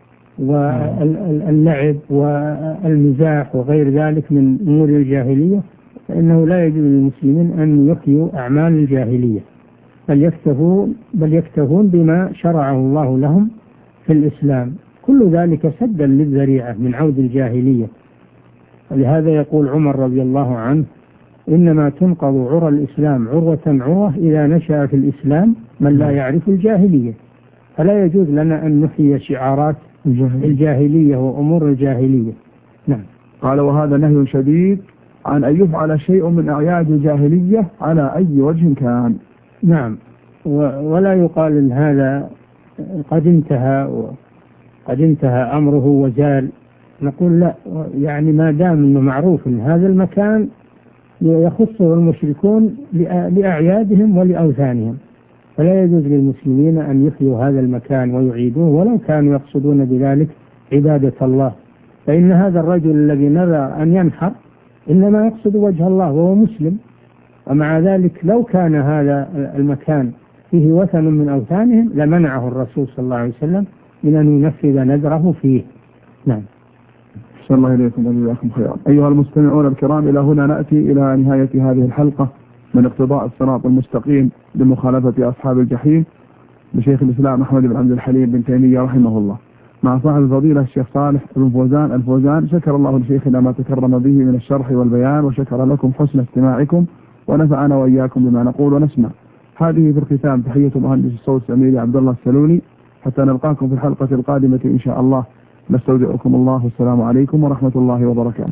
واللعب والمزاح وغير ذلك من أمور الجاهلية، فإنه لا يجوز للمسلمين أن يحيوا أعمال الجاهلية، بل يكتفون بل يكتفون بما شرعه الله لهم في الإسلام، كل ذلك سدا للذريعة من عود الجاهلية. ولهذا يقول عمر رضي الله عنه إنما تنقض عرى الإسلام عروة عروة إذا نشأ في الإسلام من لا يعرف الجاهلية، فلا يجوز لنا أن نحيي شعارات الجاهلية وأمور الجاهلية. نعم. قال وهذا نهي شديد عن أن يفعل شيء من أعياد الجاهلية على أي وجه كان. نعم. ولا يقال إن هذا قد انتهى وقد انتهى أمره وزال، نقول لا، يعني ما دام أنه معروف أن هذا المكان يخصه المشركون لأعيادهم ولأوثانهم، فلا يجوز للمسلمين أن يحيوا هذا المكان ويعيدوه ولو كانوا يقصدون بذلك عبادة الله، فإن هذا الرجل الذي نذر أن ينحر إنما يقصد وجه الله وهو مسلم، ومع ذلك لو كان هذا المكان فيه وثن من أوثانهم لمنعه الرسول صلى الله عليه وسلم من أن ينفذ نذره فيه. نعم. صلى الله عليكم وجزاكم خيرا. أيها المستمعون الكرام، إلى هنا نأتي إلى نهاية هذه الحلقة من اقتضاء الصراط المستقيم لمخالفة أصحاب الجحيم لشيخ الإسلام أحمد بن عبد الحليم بن تيمية رحمه الله، مع صاحب الفضيلة الشيخ صالح بن فوزان الفوزان. شكر الله لشيخنا ما تكرم به من الشرح والبيان، وشكر لكم حسن استماعكم، ونفعنا وإياكم بما نقول ونسمع. هذه في الختام تحية مهندس الصوت سميري عبد الله السلولي، حتى نلقاكم في الحلقة القادمة إن شاء الله. نستودعكم الله، والسلام عليكم ورحمة الله وبركاته.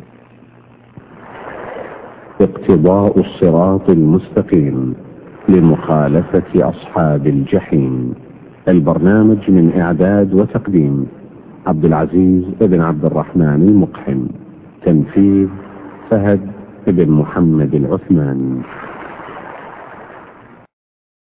اقتضاء الصراط المستقيم لمخالفة أصحاب الجحيم، البرنامج من إعداد وتقديم عبد العزيز بن عبد الرحمن المقحم، تنفيذ فهد بن محمد العثمان.